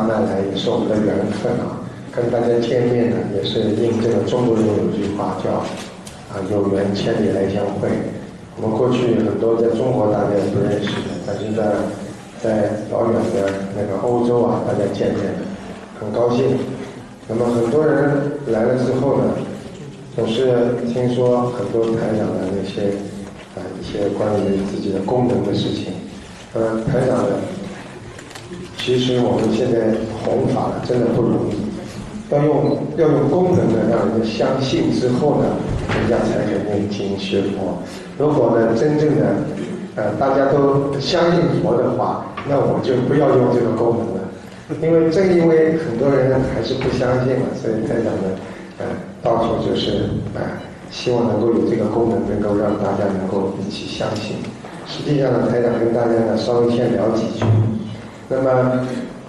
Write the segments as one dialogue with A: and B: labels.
A: 呢来，也是我们的缘分啊。跟大家见面呢，也是应这个中国人有句话叫有缘千里来相会。我们过去很多在中国大家也不认识的，但是在老远的那个欧洲啊，大家见面很高兴。那么很多人来了之后呢，总是听说很多台长的那些一些关于自己的功能的事情。台长呢，其实我们现在弘法呢真的不容易，要用功能呢让人家相信之后呢，人家才肯念经学佛。如果呢真正的大家都相信佛的话，那我们就不要用这个功能了。因为正因为很多人还是不相信嘛，所以台长呢到处就是希望能够有这个功能，能够让大家能够一起相信。实际上呢，台长跟大家呢稍微先聊几句。那么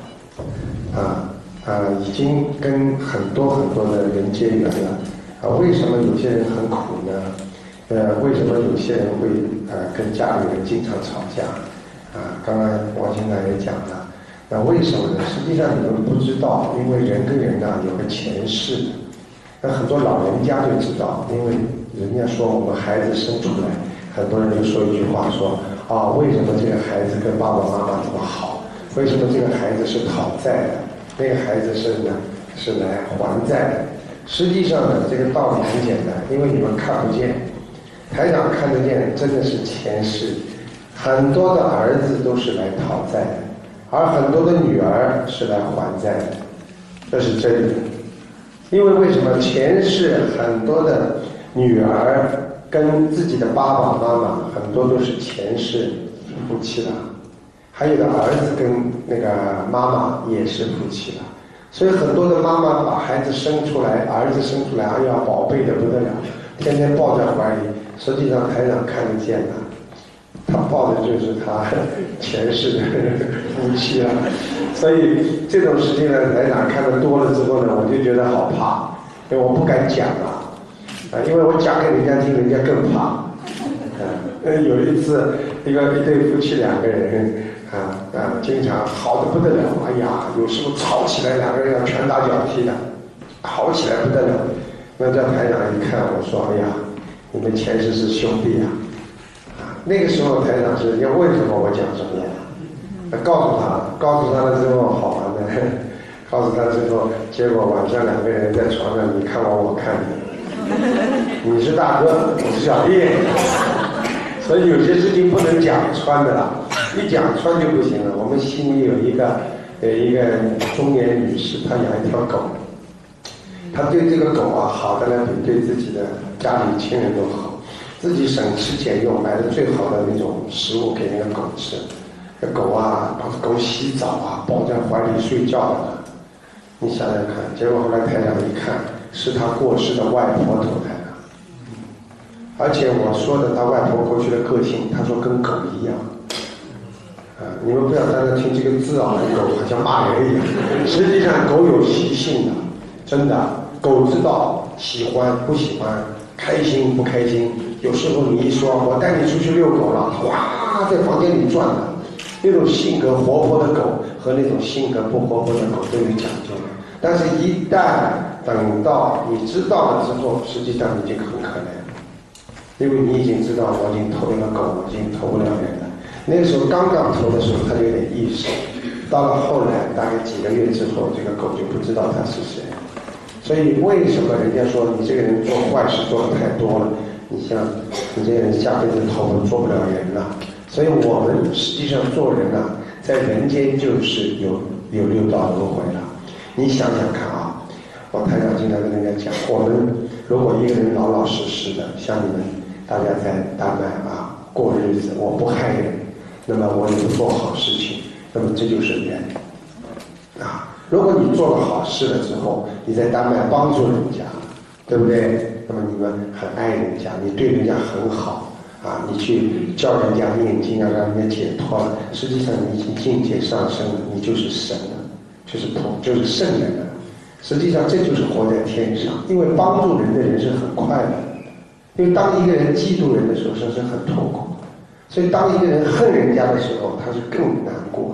A: 已经跟很多的人结缘了。为什么有些人很苦呢？为什么有些人会跟家里人经常吵架？刚刚王先生也讲了。那为什么呢？实际上你们不知道，因为人跟人呢有个前世。那很多老人家就知道，因为人家说我们孩子生出来，很多人就说一句话说为什么这个孩子跟爸爸妈妈这么好？为什么这个孩子是讨债的？那个孩子是来还债的？实际上呢，这个道理很简单，因为你们看不见，台长看得见，真的是前世。很多的儿子都是来讨债的，而很多的女儿是来还债的，这是真的。因为为什么前世很多的女儿跟自己的爸爸妈妈很多都是前世夫妻了，还有的儿子跟那个妈妈也是夫妻了，所以很多的妈妈把孩子生出来，儿子生出来，哎呀，宝贝的不得了，天天抱在怀里。实际上台长看得见的，他抱的就是他前世的夫妻了。所以这种事情呢，台长看得多了之后呢，我就觉得好怕，因为我不敢讲因为我讲给人家听，人家更怕。有一次，一对夫妻两个人经常好的不得了，哎呀，有时候吵起来两个人要拳打脚踢的，好起来不得了。那在台长一看，我说：“哎呀，你们前世是兄弟啊！”那个时候台长是要为什么我讲什么呀？告诉他了之后好玩的，告诉他之后，结果晚上两个人在床上，你看我看你，你是大哥，我是小弟，所以有些事情不能讲穿的啦，一讲穿就不行了。我们悉尼有一个中年女士，她养一条狗，她对这个狗好的呢比对自己的家里亲人都好，自己省吃俭用买的最好的那种食物给那个狗吃。这狗帮狗洗澡抱在怀里睡觉的，你想想看。结果后来台长一看，是他过世的外婆投胎的，而且我说的他外婆过去的个性，他说跟狗一样。你们不要在那听这个字狗好像骂人一样，实际上狗有习性的，真的，狗知道喜欢不喜欢，开心不开心。有时候你一说我带你出去遛狗了，哇，在房间里转的。那种性格活泼的狗和那种性格不活泼的狗都有讲究的，但是一旦等到你知道了之后，实际上已经很可怜，因为你已经知道我已经投了狗，我已经投不了人了。那个时候刚刚投的时候，他就有点意识，到了后来大概几个月之后，这个狗就不知道他是谁。所以为什么人家说你这个人做坏事做的太多了？你像你这个人下辈子做不了人了。所以我们实际上做人在人间就是有六道轮回了。你想想看我台长经常跟人家讲，我们如果一个人老老实实的，像你们大家在丹麦过日子，我不害人，那么我也不做好事情，那么这就是缘如果你做了好事了之后，你在丹麦帮助人家，对不对？那么你们很爱人家，你对人家很好你去教人家念经让人家解脱了，实际上你已经境界上升了，你就是神了，就是圣人了。实际上这就是活在天上，因为帮助人的人是很快乐的。因为当一个人嫉妒人的时候，是很痛苦的，所以当一个人恨人家的时候，他是更难过的。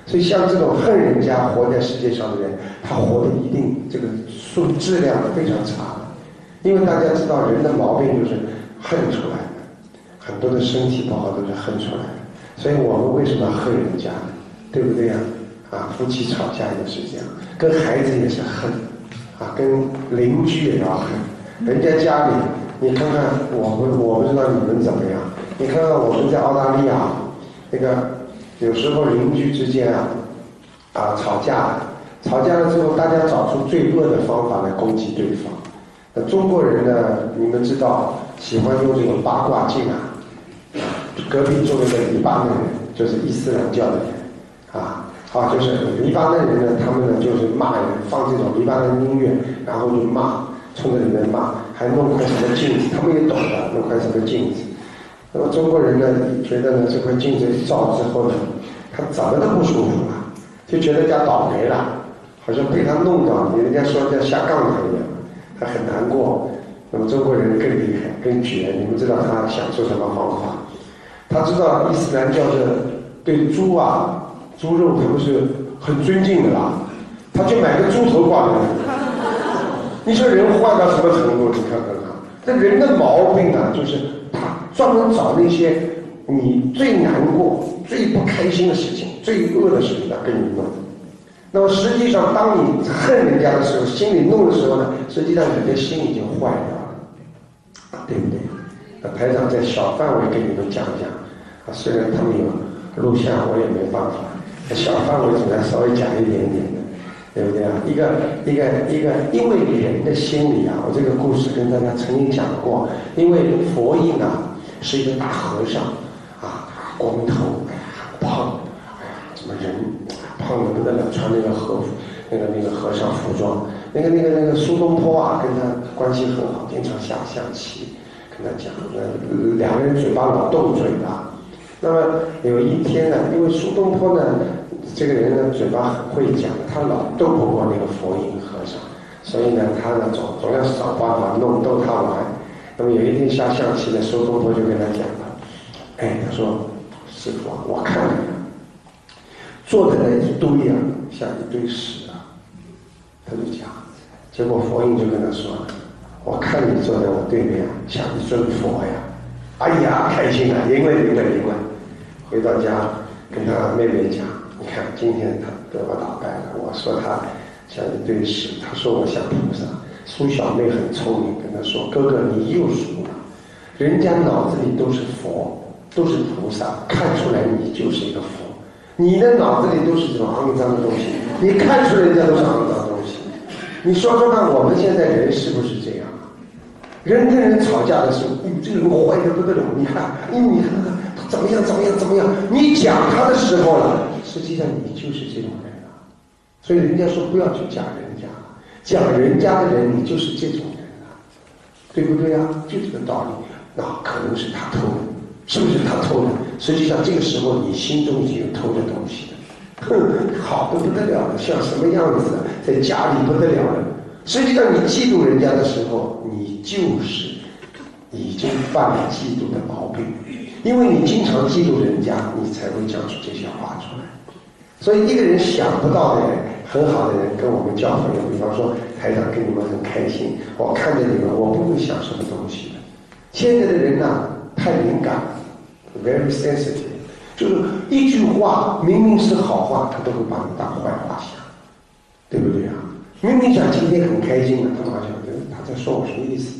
A: 所以像这种恨人家活在世界上的人，他活的一定这个质量非常差，因为大家知道人的毛病就是恨出来的，很多的身体不好都是恨出来的。所以我们为什么要恨人家呢？对不对呀？夫妻吵架也是这样，跟孩子也是恨，跟邻居也要恨。人家家里，你看看我不知道你们怎么样，你看看我们在澳大利亚，那个有时候邻居之间吵架了之后，大家找出最恶的方法来攻击对方。那中国人呢，你们知道喜欢用这种八卦镜隔壁住那个黎巴嫩人，就是伊斯兰教的人，就是黎巴嫩人呢，他们呢就是骂人，放这种黎巴嫩音乐，然后就骂，冲着里面骂，还弄块什么镜子，他们也懂的，弄块什么镜子。那么中国人呢，觉得呢这块镜子一照之后呢，他怎么都不舒服了，就觉得人家倒霉了，好像被他弄到，人家说人家下杠他一样，他很难过。那么中国人更厉害，更绝，你们知道他想出什么方法？他知道伊斯兰教是对猪肉可不是很尊敬的啦，他就买个猪头挂在那里。你说人坏到什么程度？你看看他，这人的毛病就是他专门找那些你最难过、最不开心的事情、最恶的事情来跟你弄。那么实际上，当你恨人家的时候，心里弄的时候呢，实际上你的心已经坏掉了，对不对？台长在小范围跟你们讲讲，虽然他们有录像，我也没办法，小范围只能稍微讲一点点的，对不对啊？一个，因为人的心理我这个故事跟大家曾经讲过，因为佛印是一个大和尚光头，很胖，怎么人胖的不得了，穿那个和服，那个和尚服装，那个苏东坡跟他关系很好，经常下象棋。跟他讲，两个人嘴巴老斗嘴的。那么有一天呢，因为苏东坡呢，这个人呢嘴巴很会讲，他老斗不过那个佛印和尚，所以呢，他呢总要找办法逗他玩。那么有一天下象棋呢，苏东坡就跟他讲了，他说：“师傅我看你坐的那一堆像一堆屎他就讲，结果佛印就跟他说。我看你坐在我对面像一尊佛呀，哎呀，开心了，赢了。回到家跟他妹妹讲，你看今天他被我打败了，我说他像一堆屎，他说我像菩萨。苏小妹很聪明，跟他说，哥哥你又输了，人家脑子里都是佛，都是菩萨，看出来你就是一个佛，你的脑子里都是这种肮脏的东西，你看出来人家都是肮脏的东西。你说说看，我们现在人是不是这样？人跟人吵架的时候，这个人坏的不得了，你看他怎么样，你讲他的时候了，实际上你就是这种人了。所以人家说不要去讲人家，讲人家的人你就是这种人了，对不对就这个道理。那可能是他偷的，是不是他偷的？实际上这个时候你心中已经有偷的东西了，好的不得了了，像什么样子在家里不得了了。实际上你嫉妒人家的时候，你就是已经犯了嫉妒的毛病，因为你经常嫉妒人家，你才会讲出这些话出来。所以一个人想不到的人，很好的人跟我们交朋友，比方说台长跟你们很开心，我看着你们，我不会想什么东西的。现在的人太敏感 ，very sensitive， 就是一句话明明是好话，他都会把你当坏话想，对不对明明讲今天很开心的，他马上他在说我什么意思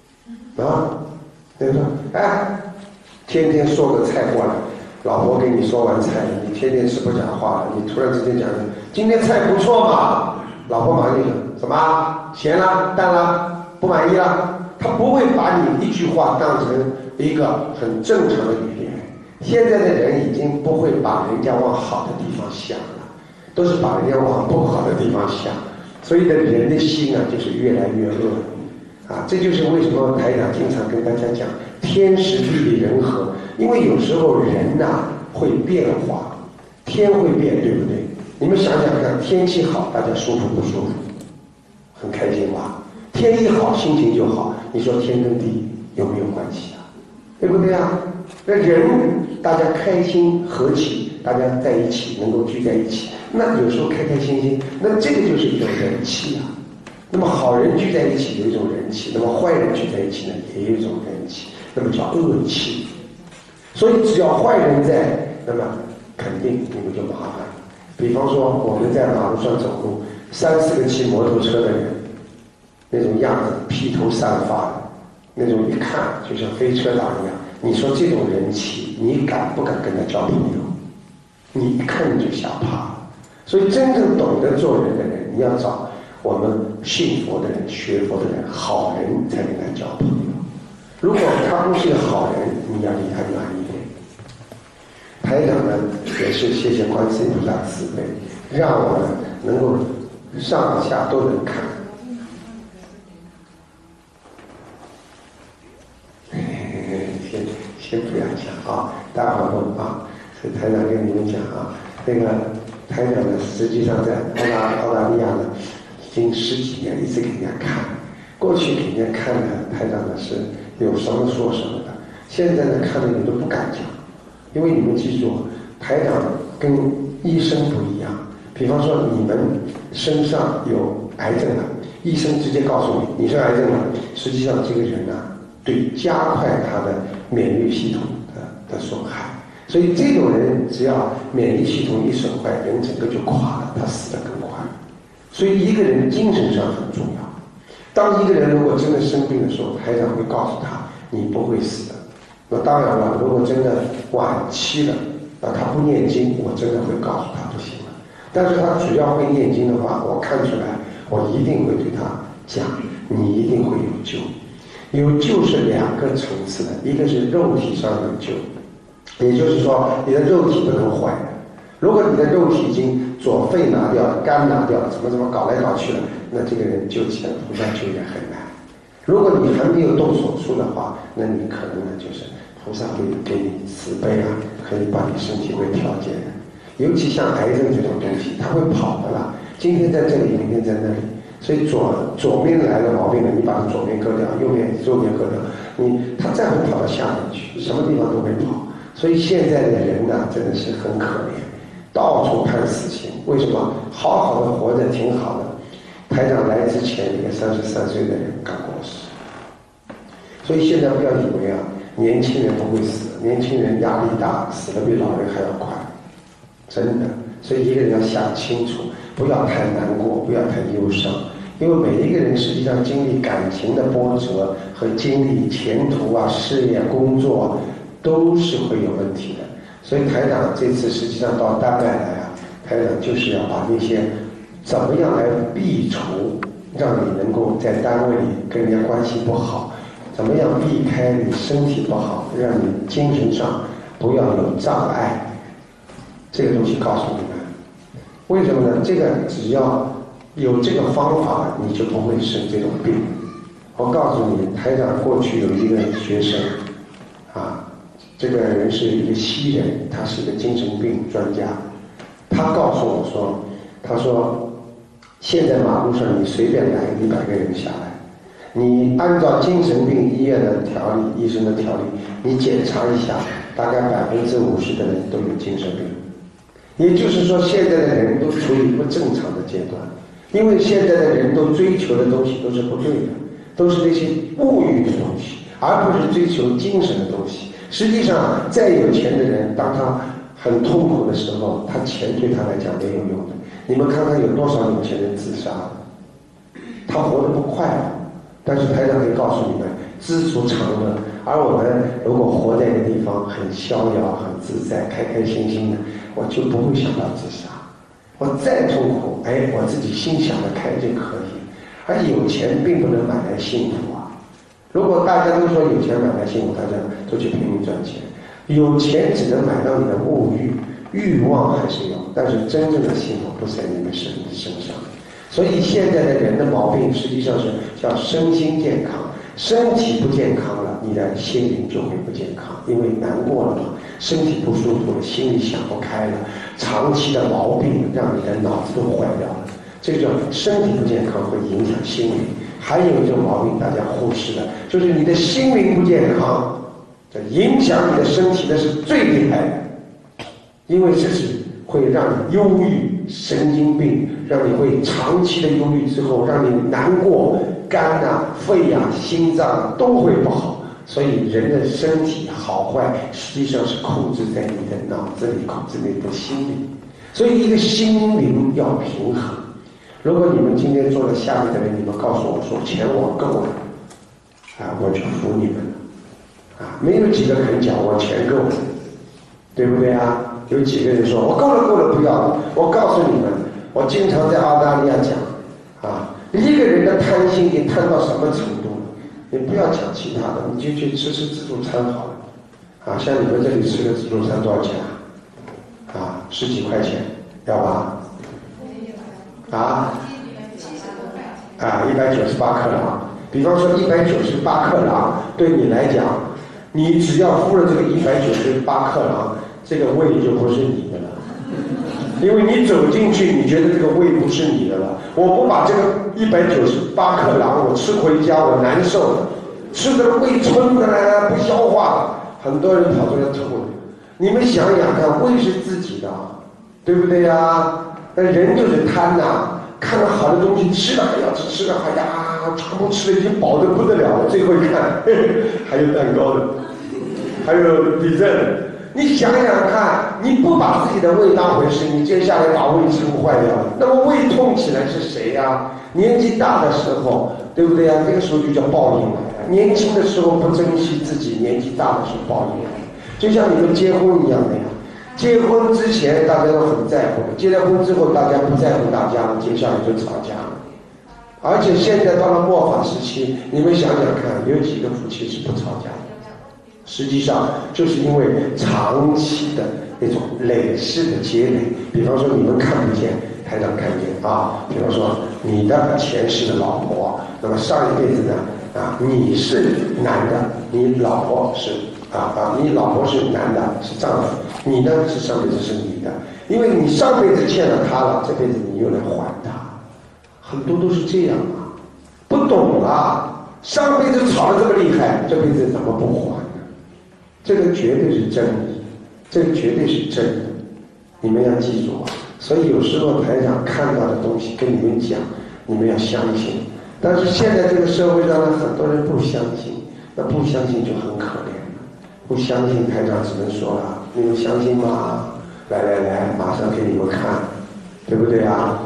A: 对不对？天天说个菜过来，老婆给你说完菜，你天天是不讲话了，你突然之间讲今天菜不错嘛，老婆马上就讲什么咸了、淡了、不满意了，他不会把你一句话当成一个很正常的语言。现在的人已经不会把人家往好的地方想了，都是把人家往不好的地方想，所以的人的心就是越来越恶这就是为什么台长经常跟大家讲天时地利人和，因为有时候人会变化，天会变，对不对？你们想想看，天气好大家舒服不舒服？很开心吧？天一好心情就好，你说天跟地有没有关系对不对那人大家开心和气， 大家在一起能够聚在一起，那有时候开开心心，那这个就是一种人气啊。那么好人聚在一起有一种人气，那么坏人聚在一起呢也有一种人气，那么叫恶气。所以只要坏人在，那么肯定你们就麻烦。比方说我们在马路上走路，3、4个骑摩托车的人，那种样子披头散发的，那种一看就像飞车党一样，你说这种人气，你敢不敢跟他交朋友？你一看你就吓怕了。所以真正懂得做人的人，你要找我们信佛的人、学佛的人、好人才跟他交朋友。如果他不是个好人，你要离他远一点。台长呢，也是谢谢观世音菩萨慈悲，让我们能够上下都能看。先不要讲啊，待会儿问啊。所以台长跟你们讲啊，那个台长呢，实际上在澳大利亚呢，已经10几年一直给人家看。过去给人家看呢，台长呢是有什么说什么的，现在呢看的人都不敢讲，因为你们记住，台长跟医生不一样。比方说你们身上有癌症了，医生直接告诉你是癌症了，实际上这个人呢，对加快他的免疫系统的损害。所以这种人只要免疫系统一损坏，人整个就垮了，他死得更快。所以一个人精神上很重要。当一个人如果真的生病的时候，台长会告诉他，你不会死的。那当然了，如果真的晚期了，他不念经，我真的会告诉他不行了。但是他只要会念经的话，我看出来，我一定会对他讲，你一定会有救。有救是2个层次的，一个是肉体上有救，也就是说你的肉体不能坏的。如果你的肉体已经左肺拿掉了，肝拿掉了，怎么搞来搞去了，那这个人救起来菩萨救也很难。如果你还没有动手术的话，那你可能呢就是菩萨会给你慈悲啊，可以把你身体会调节的。尤其像癌症这种东西，它会跑的啦，今天在这里，明天在那里。所以左面来的毛病呢，你把它左面割掉，右面割掉，它再会跑到下面去，什么地方都会跑。所以现在的人呢，真的是很可怜，到处判死刑。为什么？好好的活着挺好的。台长来之前，一个33岁的人刚过世。所以现在不要以为啊，年轻人不会死，年轻人压力大，死得比老人还要快，真的。所以一个人要想清楚，不要太难过，不要太忧伤，因为每一个人实际上经历感情的波折和经历前途啊、事业、工作都是会有问题的。所以台长这次实际上到丹麦来啊，台长就是要把那些怎么样来避除，让你能够在单位里跟人家关系不好，怎么样避开你身体不好，让你精神上不要有障碍，这个东西告诉你们。为什么呢？这个只要有这个方法，你就不会生这种病。我告诉你，台长过去有一个学生啊，这个人是一个西人，他是一个精神病专家。他告诉我说，他说现在马路上你随便来100个人下来，你按照精神病医院的条例、医生的条例，你检查一下，大概50%的人都有精神病。也就是说，现在的人都处于不正常的阶段，因为现在的人都追求的东西都是不对的，都是那些物欲的东西，而不是追求精神的东西。实际上，再有钱的人，当他很痛苦的时候，他钱对他来讲没有用的。你们看看有多少有钱人自杀了，他活得不快乐。但是台长可以告诉你们，知足常乐。而我们如果活在一个地方很逍遥、很自在、开开心心的，我就不会想到自杀。我再痛苦，我自己心想得开就可以。而有钱并不能买来幸福啊！如果大家都说有钱买来幸福，大家都去拼命赚钱。有钱只能买到你的物欲，欲望还是有，但是真正的幸福不在你们身上。所以现在的人的毛病实际上是叫身心健康，身体不健康了，你的心灵就会不健康，因为难过了嘛，身体不舒服了，心里想不开了，长期的毛病让你的脑子都坏掉了。这个叫身体不健康会影响心灵。还有一种毛病大家忽视了，就是你的心灵不健康，这影响你的身体，那是最厉害的。 因为这是会让你忧郁、神经病，让你会长期的忧郁之后，让你难过，肝啊、肺啊、心脏都会不好。所以人的身体好坏，实际上是控制在你的脑子里，控制你的心里。所以一个心灵要平衡。如果你们今天坐在下面的人，你们告诉我说钱我够了，我就服你们了。没有几个肯讲我钱够了，对不对啊？有几个人说我够了不要了。我告诉你们，我经常在澳大利亚讲一个人的贪心你贪到什么程度？你不要讲其他的，你就去吃自助餐好了。像你们这里吃个自助餐多少钱10几块钱，要吧？198克朗。比方说198克朗，对你来讲，你只要付了这个198克朗，这个胃就不是你的了。因为你走进去，你觉得这个胃不是你的了。我不把这个198克朗我吃回家，我难受了，吃的胃撑的呢，不消化了，很多人跑出来吐了。你们想想看，胃是自己的，对不对呀？人就是贪看到好的东西吃了还要吃了全部吃了已经饱得不得了了，最后一看还有蛋糕的，还有地震的。你想想看，你不把自己的胃当回事，你接下来把胃撑坏掉了，那么胃痛起来是谁呀？年纪大的时候，对不对呀？这个时候就叫报应来了。年轻的时候不珍惜自己，年纪大的时候报应来了。就像你们结婚一样的呀，结婚之前大家都很在乎，结了婚之后大家不在乎大家了，接下来就吵架了。而且现在到了末法时期，你们想想看，有几个夫妻是不吵架的？实际上就是因为长期的那种累世的积累。比方说你们看不见，台长看见比方说你的前世的老婆，那么上一辈子呢你是男的，你老婆是你老婆是男的，是丈夫，你呢是上辈子是女的，因为你上辈子欠了他了，这辈子你又来还他，很多都是这样不懂上辈子吵得这么厉害，这辈子怎么不还呢？这个绝对是真理，这个绝对是真理，你们要记住所以有时候台长看到的东西跟你们讲，你们要相信。但是现在这个社会上呢，很多人不相信，那不相信就很可怜。不相信台长只能说了，你们相信吗？来，马上给你们看，对不对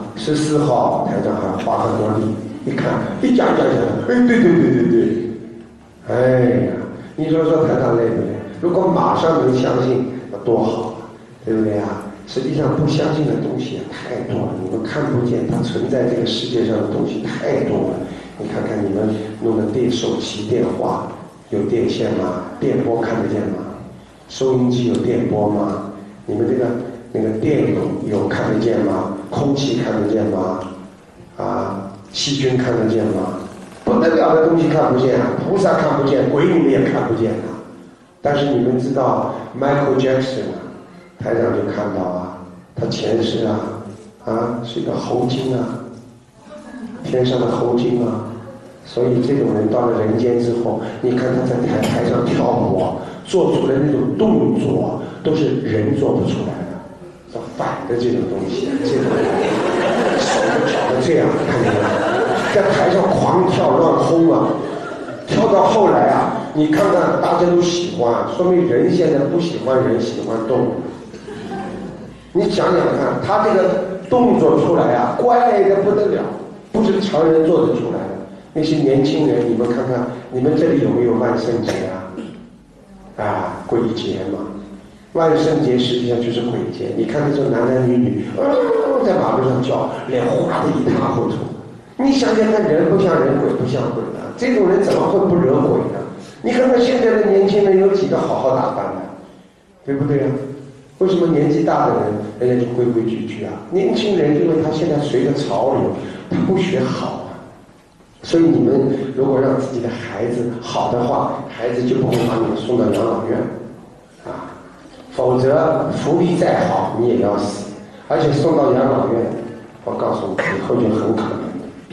A: 14号台长还花很多力，一看一讲，对，哎呀，你说台长累不累？如果马上能相信，那多好，对不对实际上不相信的东西太多了，你们看不见，它存在这个世界上的东西太多了。你看看你们弄的手机电话有电线吗？电波看得见吗？收音机有电波吗？你们那个电有看得见吗？空气看得见吗？细菌看得见吗？不得了的东西看不见菩萨看不见，鬼你们也看不见但是你们知道 Michael Jackson 台长就看到他前世是一个猴精天上的猴精所以这种人到了人间之后，你看他在台上跳舞做出来那种动作都是人做不出来的，反的这种东西，这种手脚的这样，看见没有？在台上狂跳乱轰跳到后来你看看大家都喜欢，说明人现在不喜欢人，喜欢动物。你想想看，他这个动作出来怪得不得了，不是常人做得出来的。那些年轻人，你们看看，你们这里有没有万圣节鬼节嘛？万圣节实际上就是鬼节。你看那种男男女女在马路上叫，脸花得一塌糊涂。你想想看，人不像人，鬼不像鬼这种人怎么会不惹鬼呢？你看看现在的年轻人有几个好好打扮的，对不对为什么年纪大的人人家就规规矩矩年轻人因为他现在随着潮流，他不学好所以你们如果让自己的孩子好的话，孩子就不会把你们送到养老院否则福利再好你也要死，而且送到养老院，我告诉你以后就很可能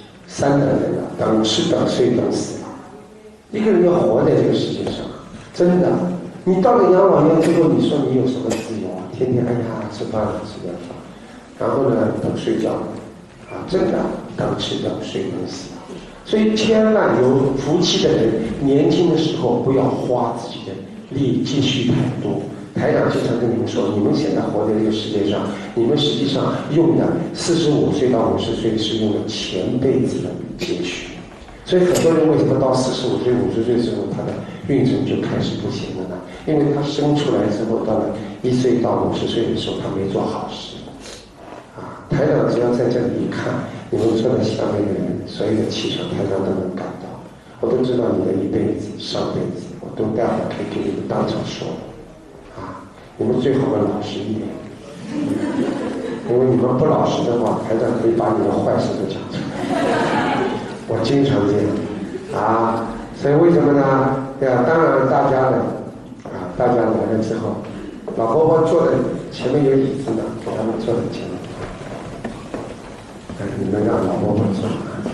A: 3等人等吃等睡等死一个人要活在这个世界上，真的，你到了养老院之后，你说你有什么自由天天哎呀吃饭了吃点饭，然后呢等睡觉真的刚吃掉睡等死。所以千万有福气的人，年轻的时候不要花自己的力积蓄太多。台长经常跟你们说，你们现在活在这个世界上，你们实际上用的45岁到50岁是用的前辈子的积蓄。所以很多人为什么到45岁、50岁之后，他的运程就开始不行了呢？因为他生出来之后，到了1岁到50岁的时候，他没做好事。台长只要在这里一看，你们坐在下面的人，所有的气场，台长都能感到。我都知道你的一辈子、上辈子，我都待会儿可以给你们当场说。你们最好的老实一点，因为你们不老实的话，台长可以把你的坏事都讲出来。我经常这样所以为什么呢？当然大家呢大家来了之后，老婆婆坐在前面有椅子呢，给他们坐在前面。你们让老婆婆坐。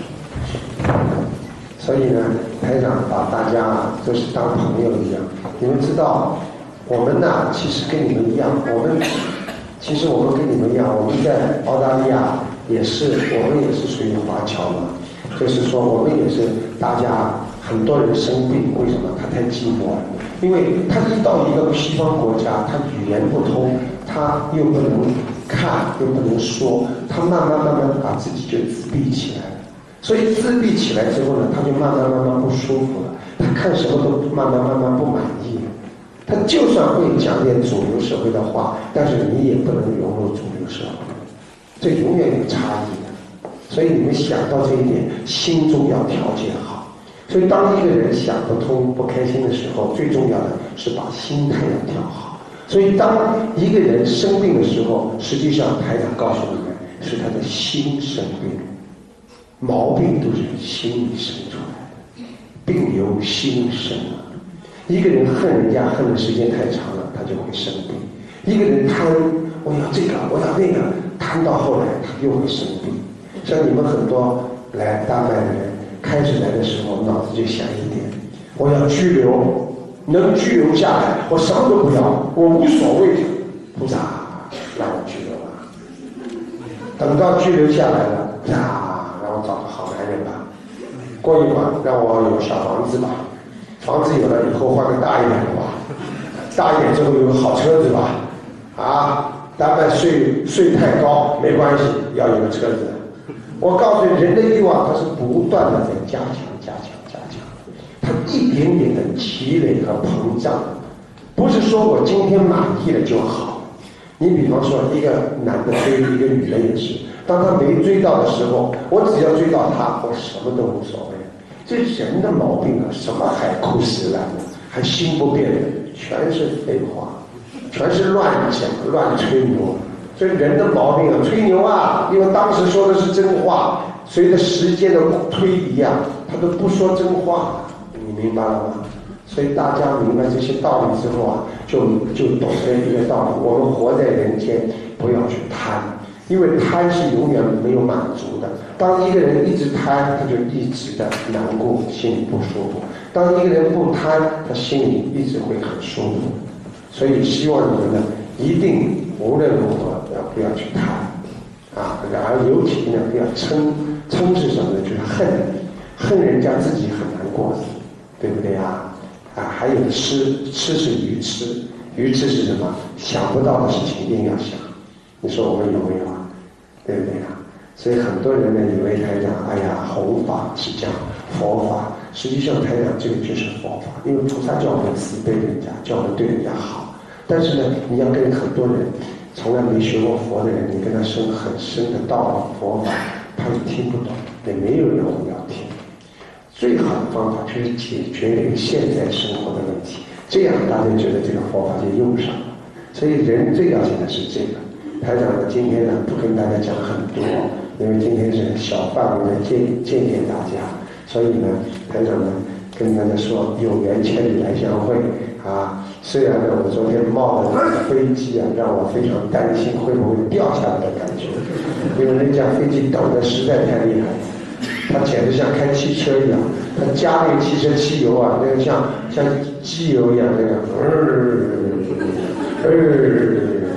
A: 所以呢，台长把大家就是当朋友一样。你们知道，我们呢其实跟你们一样，我们跟你们一样，我们在澳大利亚我们也是属于华侨嘛，就是说我们也是大家很多人生病，为什么？他太寂寞了，因为他一到一个西方国家，他语言不通，他又不能看又不能说，他慢慢把自己就自闭起来了。所以自闭起来之后呢，他就慢慢不舒服了，他看什么都慢慢不满意了。他就算会讲点主流社会的话，但是你也不能融入主流社会，这永远有差异的。所以你们想到这一点，心中要调节好。所以当一个人想不通、不开心的时候，最重要的是把心态要调好。所以当一个人生病的时候，实际上台长告诉你们，是他的心生病，毛病都是心里生出来的，病由心生啊。一个人恨人家恨的时间太长了，他就会生病。一个人贪，我要这个我要那个，贪到后来他又会生病。像你们很多来丹麦的人，开始来的时候脑子就想一点，我要拘留，能拘留下来，我什么都不要，我无所谓，菩萨让我拘留了。等到拘留下来了，让我找个好男人吧。过一会儿让我有小房子吧，房子有了以后换个大一点的吧，大一点之后有个好车子吧。丹麦税太高没关系，要有个车子。我告诉你，人的欲望它是不断的在加强，它一点点的积累和膨胀，不是说我今天满意了就好。你比方说一个男的追一个女的也是，当他没追到的时候，我只要追到他，我什么都无所谓。这人的毛病什么海枯石烂的，还心不变的，全是废话，全是乱讲乱吹牛。所以人的毛病吹牛因为当时说的是真话，随着时间的推移他都不说真话，你明白了吗？所以大家明白这些道理之后就懂得一个道理：我们活在人间，不要去贪，因为贪是永远没有满足的。当一个人一直贪，他就一直的难过，心里不舒服；当一个人不贪，他心里一直会很舒服。所以希望你们呢，一定无论如何不要去贪然后尤其呢不要嗔是什么呢？就是恨人家自己很难过，对不对还有痴是愚痴是什么？想不到的事情一定要想。你说我们有没有对不对所以很多人呢以为台长弘法是讲佛法，实际上台长这个就是佛法，因为菩萨叫我们慈悲人家，叫我们对人家好。但是呢，你要跟很多人从来没学过佛的人，你跟他生很深的道理佛法，他也听不懂，也没有人会要听。最好的方法就是解决人现在生活的问题，这样大家觉得这个佛法就用上了。所以人最要紧的是这个。台长呢今天呢不跟大家讲很多，因为今天是小范围的见大家，所以呢台长呢跟大家说，有缘千里来相会虽然呢我昨天冒的那个飞机让我非常担心会不会掉下来的感觉，因为那架飞机抖得实在太厉害，它简直像开汽车一样，它加那个汽车汽油那个像机油一样那个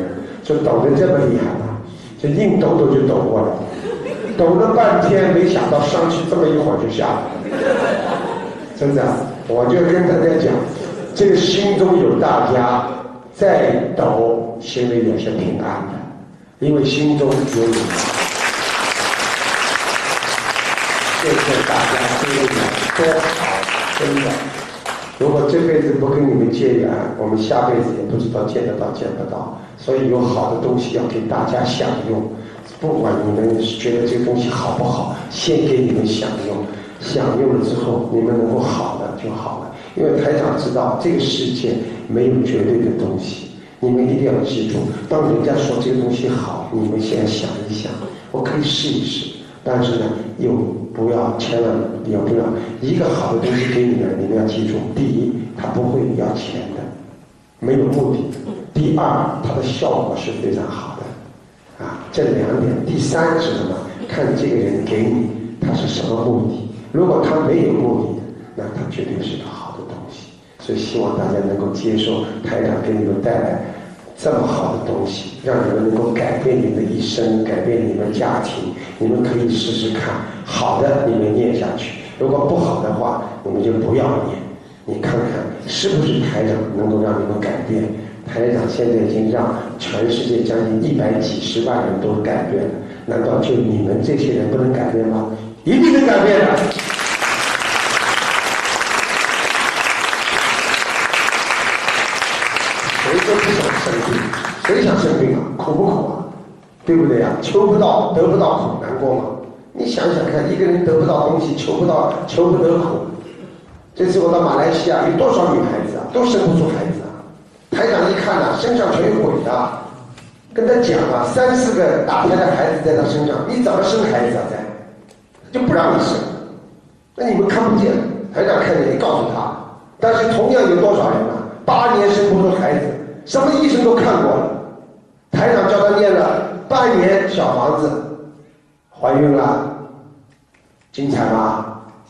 A: 说抖得这么厉害吗？就硬抖抖就抖过了，抖了半天，没想到上去这么一会儿就下来了。真的，我就跟大家讲，这个心中有大家，再抖心里有些平安的，因为心中有你们。谢谢大家对我多好，真的。如果这辈子不跟你们结缘，我们下辈子也不知道见得到见不到。所以有好的东西要给大家享用，不管你们觉得这个东西好不好，先给你们享用。享用了之后，你们能够好了就好了。因为台长知道这个世界没有绝对的东西，你们一定要记住，当人家说这个东西好，你们先想一想，我可以试一试。但是呢，又不要，千万也不要一个好的东西给你们，你们要记住：第一，它不会要钱的，没有目的；第二，它的效果是非常好的，这两点。第三是什么？看这个人给你他是什么目的。如果他没有目的的，那他绝对是个好的东西。所以希望大家能够接受台长给你们带来这么好的东西，让你们能够改变你们的一生，改变你们家庭。你们可以试试看，好的你们念下去，如果不好的话，你们就不要念。你看看是不是台长能够让你们改变？台长现在已经让全世界将近100几十万人都改变了，难道就你们这些人不能改变吗？一定能改变的。谁都不想生病，谁想生病啊？苦不苦啊？对不对呀？求不到得不到苦，难过吗？你想想看，一个人得不到东西，求不得苦。这次我到马来西亚，有多少女孩子啊，都生不出孩子啊！台长一看啊，身上全有鬼的，跟他讲啊，3、4个打胎的孩子在他身上，你怎么生孩子啊？就不让你生，那你们看不见，台长看见也告诉他。但是同样有多少人啊，8年生不出孩子，什么医生都看过了，台长叫他念了半年小房子，怀孕了，精彩吗？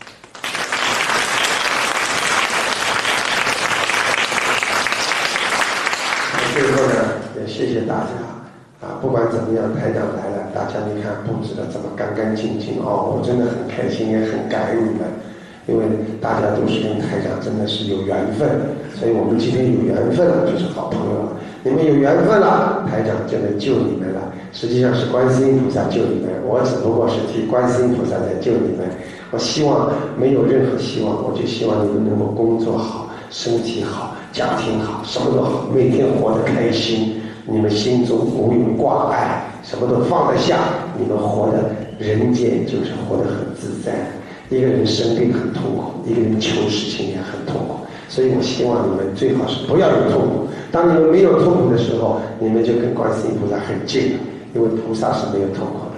A: 最后呢，也谢谢大家不管怎么样，台长来了，大家你看布置的这么干干净净我真的很开心，也很感恩你们，因为大家都是跟台长真的是有缘分，所以我们今天有缘分了，就是好朋友了。你们有缘分了，台长就能救你们了。实际上是观世音菩萨救你们，我只不过是替观世音菩萨在救你们。我希望没有任何希望，我就希望你们能够工作好，身体好，家庭好，什么都好，每天活得开心。你们心中无有挂碍，什么都放得下，你们活的人间就是活得很自在。一个人生病很痛苦，一个人求事情也很痛苦，所以我希望你们最好是不要有痛苦。当你们没有痛苦的时候，你们就跟观世音菩萨很近了，因为菩萨是没有痛苦的。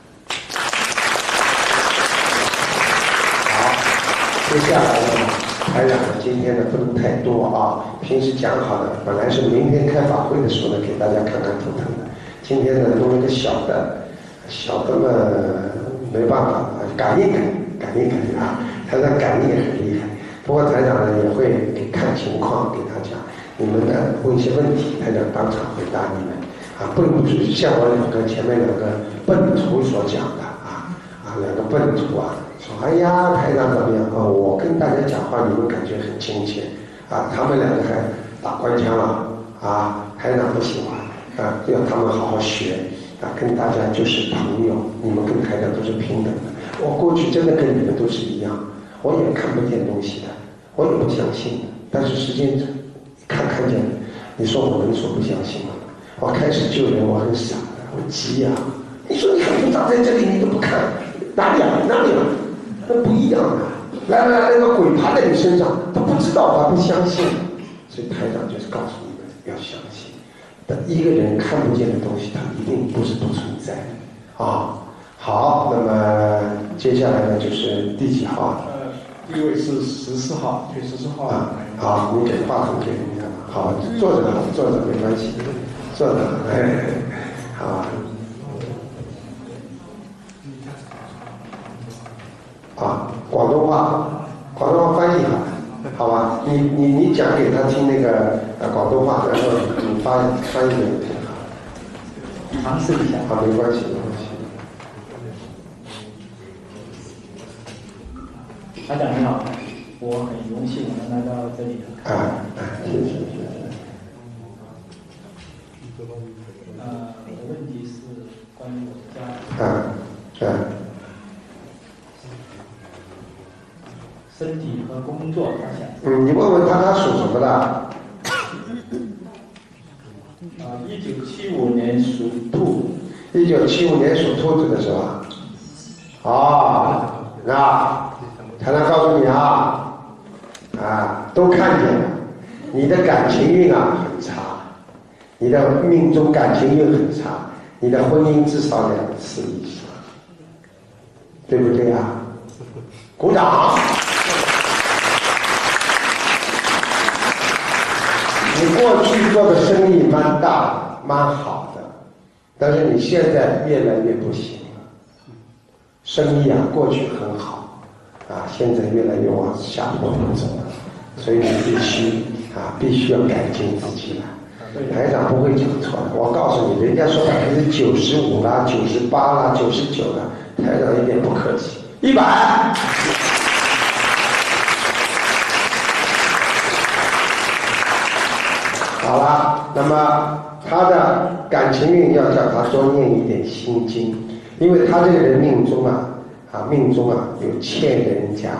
A: 好，接下来呢，台长今天呢不能太多平时讲好的，本来是明天开法会的时候呢给大家看看图腾的，今天呢弄一个小的嘛没办法，感应台长感应也很厉害。不过台长呢也会给看情况给他讲，你们呢问一些问题，台长当场回答你们并不是像我前面两个笨徒所讲的两个笨徒说哎呀台长怎么样我跟大家讲话你们感觉很亲切他们两个还打官腔了台长不喜欢要他们好好学跟大家就是朋友，你们跟台长都是平等的。我过去真的跟你们都是一样，我也看不见东西的，我也不相信的，但是时间看见了，你说我能说不相信吗？我开始救人我很傻的，我急你说你很复杂在这里你都不看，哪里了那不一样来那个鬼爬在你身上，他不知道他不相信，所以台长就是告诉你们要相信。一个人看不见的东西，它一定不是不存在好，那么接下来呢，就是第几号
B: 第一位是14号，第14号
A: 好，你给话筒给人家好，坐着没关系，坐着广东话翻译好吧，你讲给他听那个广东话，然后你翻译的挺好。
C: 尝试一下。
A: 好，没关系，没关系。
C: 台长你好，我很荣幸能来到这里的。
A: 谢谢，谢谢。
C: 我的问题是关于我的家人。身体和工作，他想。
A: 你问问他属什么的
C: ？1975年属兔。
A: 1975年属兔子的是吧？那才能告诉你都看见了，你的感情运很差，你的命中感情运很差，你的婚姻至少2次以上，对不对啊？鼓掌。你过去做的生意蛮大的，蛮好的，但是你现在越来越不行了。生意过去很好，现在越来越往下坡路走了，所以你必须要改进自己了。台长不会讲错的，我告诉你，人家说95%啦、98%啦、99%啦，台长一点不客气，100。好了，那么他的感情运要叫他多念一点心经，因为他这个人命中有欠人家，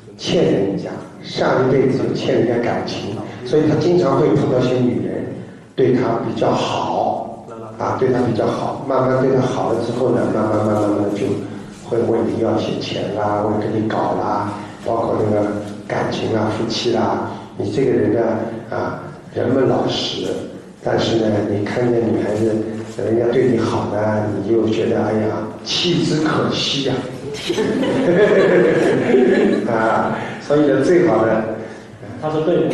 A: 上一辈子有欠人家感情，所以他经常会碰到些女人对他比较好，对他比较好，慢慢对他好了之后呢，慢慢的就会问你要些钱啦，会跟你搞啦，包括那个感情夫妻啦，你这个人呢人们老实，但是呢，你看见女孩子人家对你好呢，你就觉得弃之可惜呀。所以呢，最好呢，
C: 他说对的。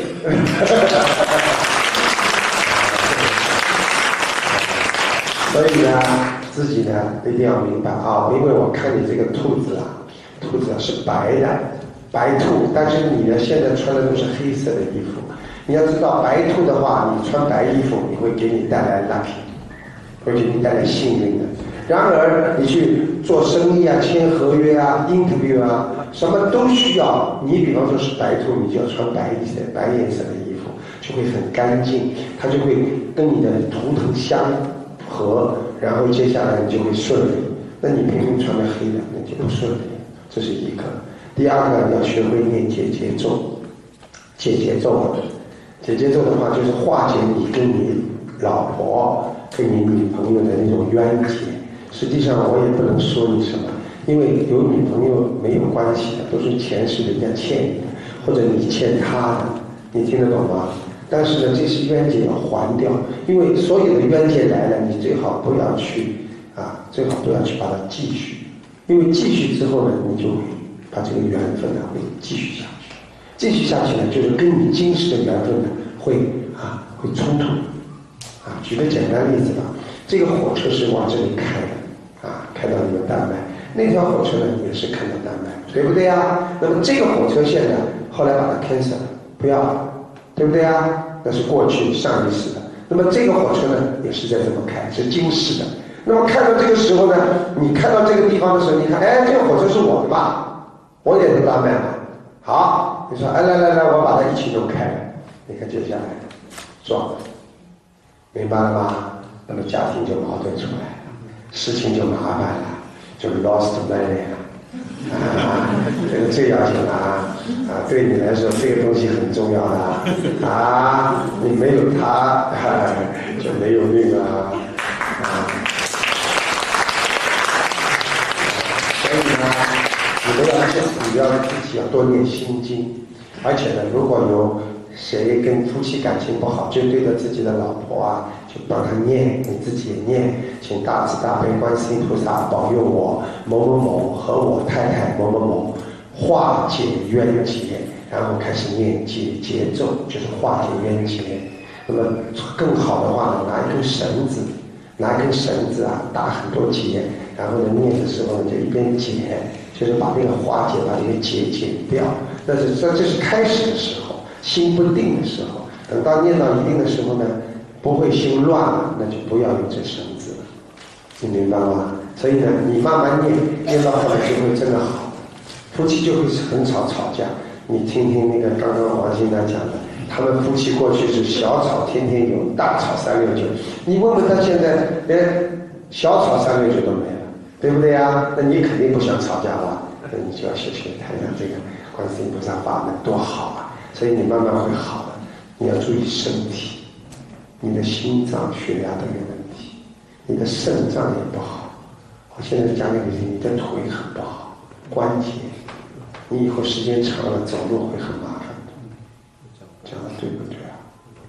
A: 所以呢，自己呢一定要明白因为我看你这个兔子是白的，白兔，但是你呢现在穿的都是黑色的衣服。你要知道，白兔的话，你穿白衣服，你会给你带来 lucky， 会给你带来幸运的。然而，你去做生意签合约interview 什么都需要。你比方说是白兔，你就要穿白颜色的衣服，就会很干净，它就会跟你的图腾相合，然后接下来你就会顺利。那你偏偏穿的黑的，那就不顺利。这是一个。第二个，你要学会念解结咒，解结咒的话，就是化解你跟你老婆、跟你女朋友的那种冤结。实际上我也不能说你什么，因为有女朋友没有关系的，都是钱是人家欠你的，或者你欠他的，你听得懂吗？但是呢，这些冤结要还掉，因为所有的冤结来了，你最好不要去把它继续，因为继续之后呢，你就会把这个缘分会继续下去。继续下去呢，就是跟你今世的缘分呢会冲突。举个简单例子吧，这个火车是往这里开的，开到你们丹麦，那条火车呢也是开到丹麦，对不对啊？那么这个火车线呢，后来把它 cancel 了，不要了，对不对啊？那是过去上一世的。那么这个火车呢，也是在这么开，是今世的。那么看到这个时候呢，你看到这个地方的时候，你看，这个火车是我的吧？我也是丹麦嘛。好，你说，来，我把它一起弄开了。你看接下来撞了，明白了吗？那么家庭就矛盾出来了，事情就麻烦了，就 lost money 了。这个最要紧了对你来说这个东西很重要的你没有它就没有命了所以呢，你要自己要多念心经，而且呢，如果有谁跟夫妻感情不好，就对着自己的老婆就帮他念，你自己也念，请大慈大悲观世音菩萨保佑我某某某和我太太某某某化解冤结，然后开始念解结咒，就是化解冤结。那么更好的话呢，拿一根绳子打很多结，然后呢念的时候呢就一边解，就是把这个化解，把这个结解掉。这是开始的时候，心不定的时候。等到念到一定的时候呢，不会心乱了，那就不要用这绳子了， 你明白吗？所以呢，你慢慢念到后来就会真的好，夫妻就会很少吵架。你听听那个刚刚王新南讲的，他们夫妻过去是小吵天天有，大吵369，你问问他现在连小吵369都没了，对不对呀？那你肯定不想吵架吧？那你就要学学台长这个观世音菩萨法门多好啊！所以你慢慢会好的。你要注意身体，你的心脏血压都有问题，你的肾脏也不好。我现在讲给你听，你的腿很不好，关节，你以后时间长了走路会很麻烦的。讲的对不对啊？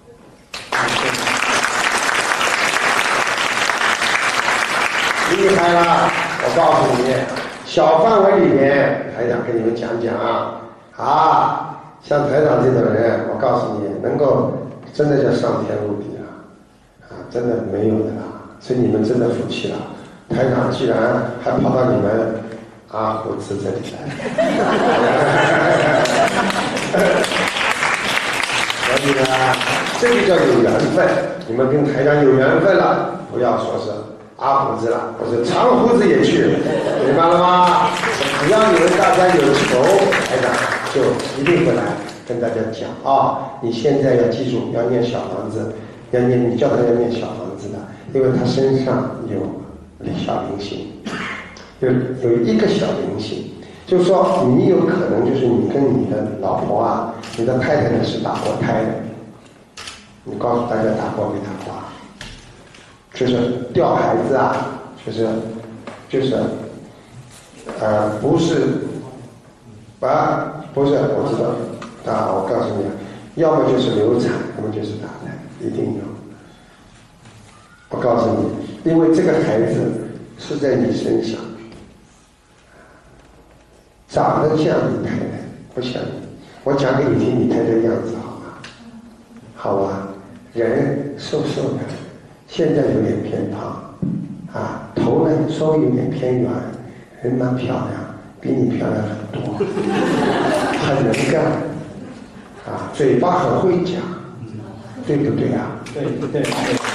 A: 厉害了！我告诉你，小范围里面，台长跟你们讲讲啊。像台长这种人，我告诉你，能够真的叫上天入地了，真的没有的啦。所以你们真的福气了。台长既然还跑到你们阿胡子这里来，所以呢，这就叫有缘分。你们跟台长有缘分了，不要说是阿胡子了，我是长胡子也去了，明白了吗？只要你们大家有求，台长就一定会来跟大家讲你现在要记住，要念小房子，要念，你叫他要念小房子的，因为他身上有小灵性，有一个小灵性，就是说你有可能就是你跟你的老婆你的太太呢是打过胎的，你告诉大家打过没打过？就是掉孩子就是不是不是，我知道我告诉你，要么就是流产，要么就是打胎，一定有。我告诉你，因为这个孩子是在你身上，长得像你太太，不像你。我讲给你听你太太样子好吗？好吧，人瘦瘦的，现在有点偏胖头呢稍微有点偏圆，人蛮漂亮，比你漂亮很多，很能干嘴巴很会讲，对不对啊？
C: 对对对。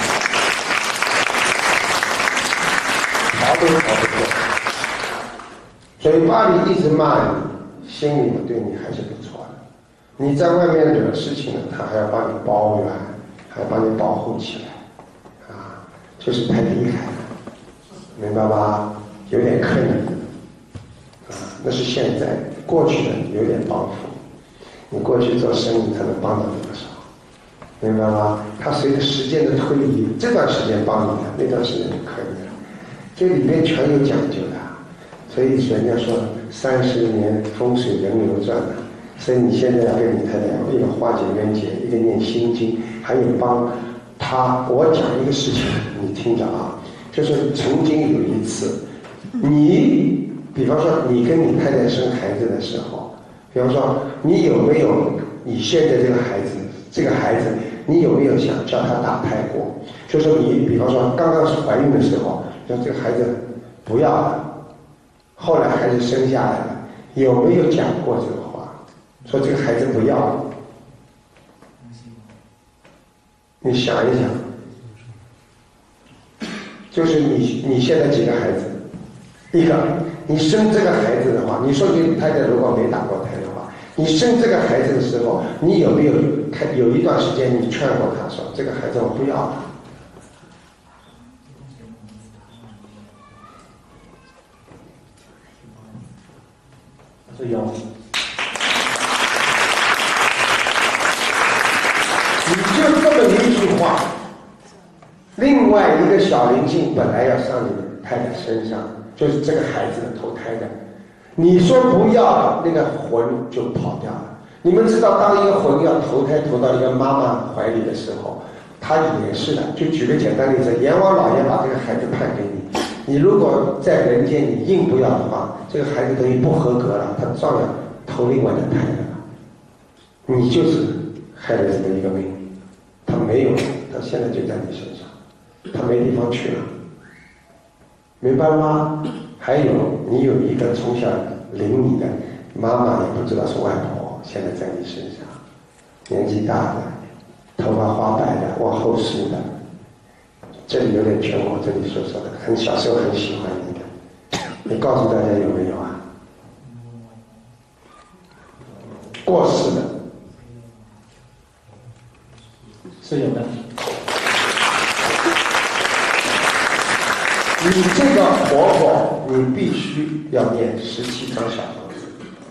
A: 逃都逃不过，嘴巴里一直骂你，心里对你还是不错的。你在外面惹事情了，他还要帮你包圆，还要帮你保护起来就是太厉害了，明白吧？有点坑那是现在，过去的有点帮扶。你过去做生意才能帮到多少，明白吗？他随着时间的推移，这段时间帮你的，那段时间就可以了。这里面全有讲究的，所以人家说30年风水人流转的。所以你现在要跟你太太一个化解冤结，一个念心经，还有帮他。我讲一个事情，你听着就是曾经有一次，你比方说你跟你太太生孩子的时候，比方说你有没有你现在这个孩子你有没有想叫他打胎过？就说你比方说刚刚是怀孕的时候，说这个孩子不要了，后来孩子生下来了，有没有讲过这个话？说这个孩子不要了，你想一想，就是你现在几个孩子？一个，你生这个孩子的话，你说你太太如果没打过胎的话，你生这个孩子的时候，你有没有有一段时间你劝过他说这个孩子我不要了？
C: 是有。
A: 你就这么一句话，另外一个小灵性本来要上你的太太身上，就是这个孩子的投胎的，你说不要，那个魂就跑掉了。你们知道，当一个魂要投胎投到一个妈妈怀里的时候，他也是的。就举个简单例子，阎王老爷把这个孩子判给你，你如果在人间你硬不要的话，这个孩子等于不合格了，他照样投另外的胎了。你就是害了这么一个命，他没有，他现在就在你身上，他没地方去了，明白了吗？还有，你有一个从小领你的妈妈，也不知道是外婆，现在在你身上，年纪大的，头发花白的，往后梳的， 这里有点全国，这里说的，很小时候很喜欢你的，你告诉大家有没有啊？过世的，
C: 是有的。
A: 你这个婆婆，你必须要念17张小房子。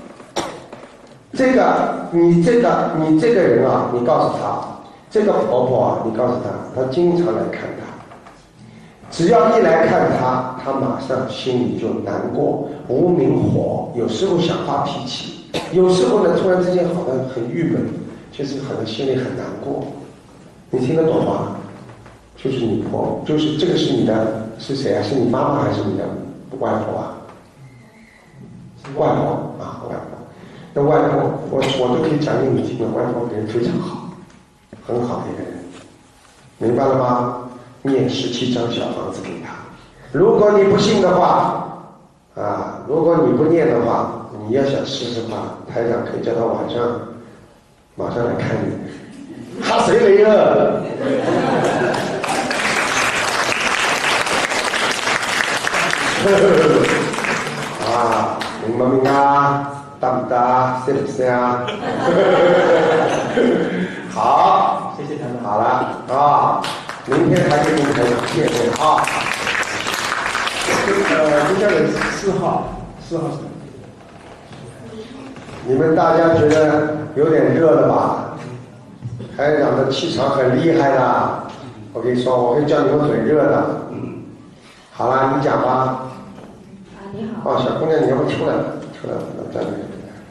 A: 你这个人啊，你告诉他，这个婆婆啊，你告诉他，她经常来看他，只要一来看他，他马上心里就难过，无名火，有时候想发脾气，有时候呢，突然之间好像很郁闷，就是好像心里很难过。你听得懂吗？就是你婆，就是这个是你的，是谁啊？是你妈妈还是你的外婆啊？外婆啊，外婆。那外婆，我都可以讲给你听了。外婆人非常好，很好的一个人，明白了吗？念17张小房子给他。如果你不信的话，如果你不念的话，你要想试试话，台长可以叫他晚上马上来看你。哈谁来了？明不明啊？大不大？是不是啊？好，
C: 谢谢台长。
A: 好了啊，明天还跟你们见面啊。
B: 接下来4号是什么？
A: 你们大家觉得有点热了吧？台长的气场很厉害的，我跟你说，我会叫你们很热的。好了，你讲吧。
D: 你好。
A: 小姑娘，你要不出来？出来，站那边。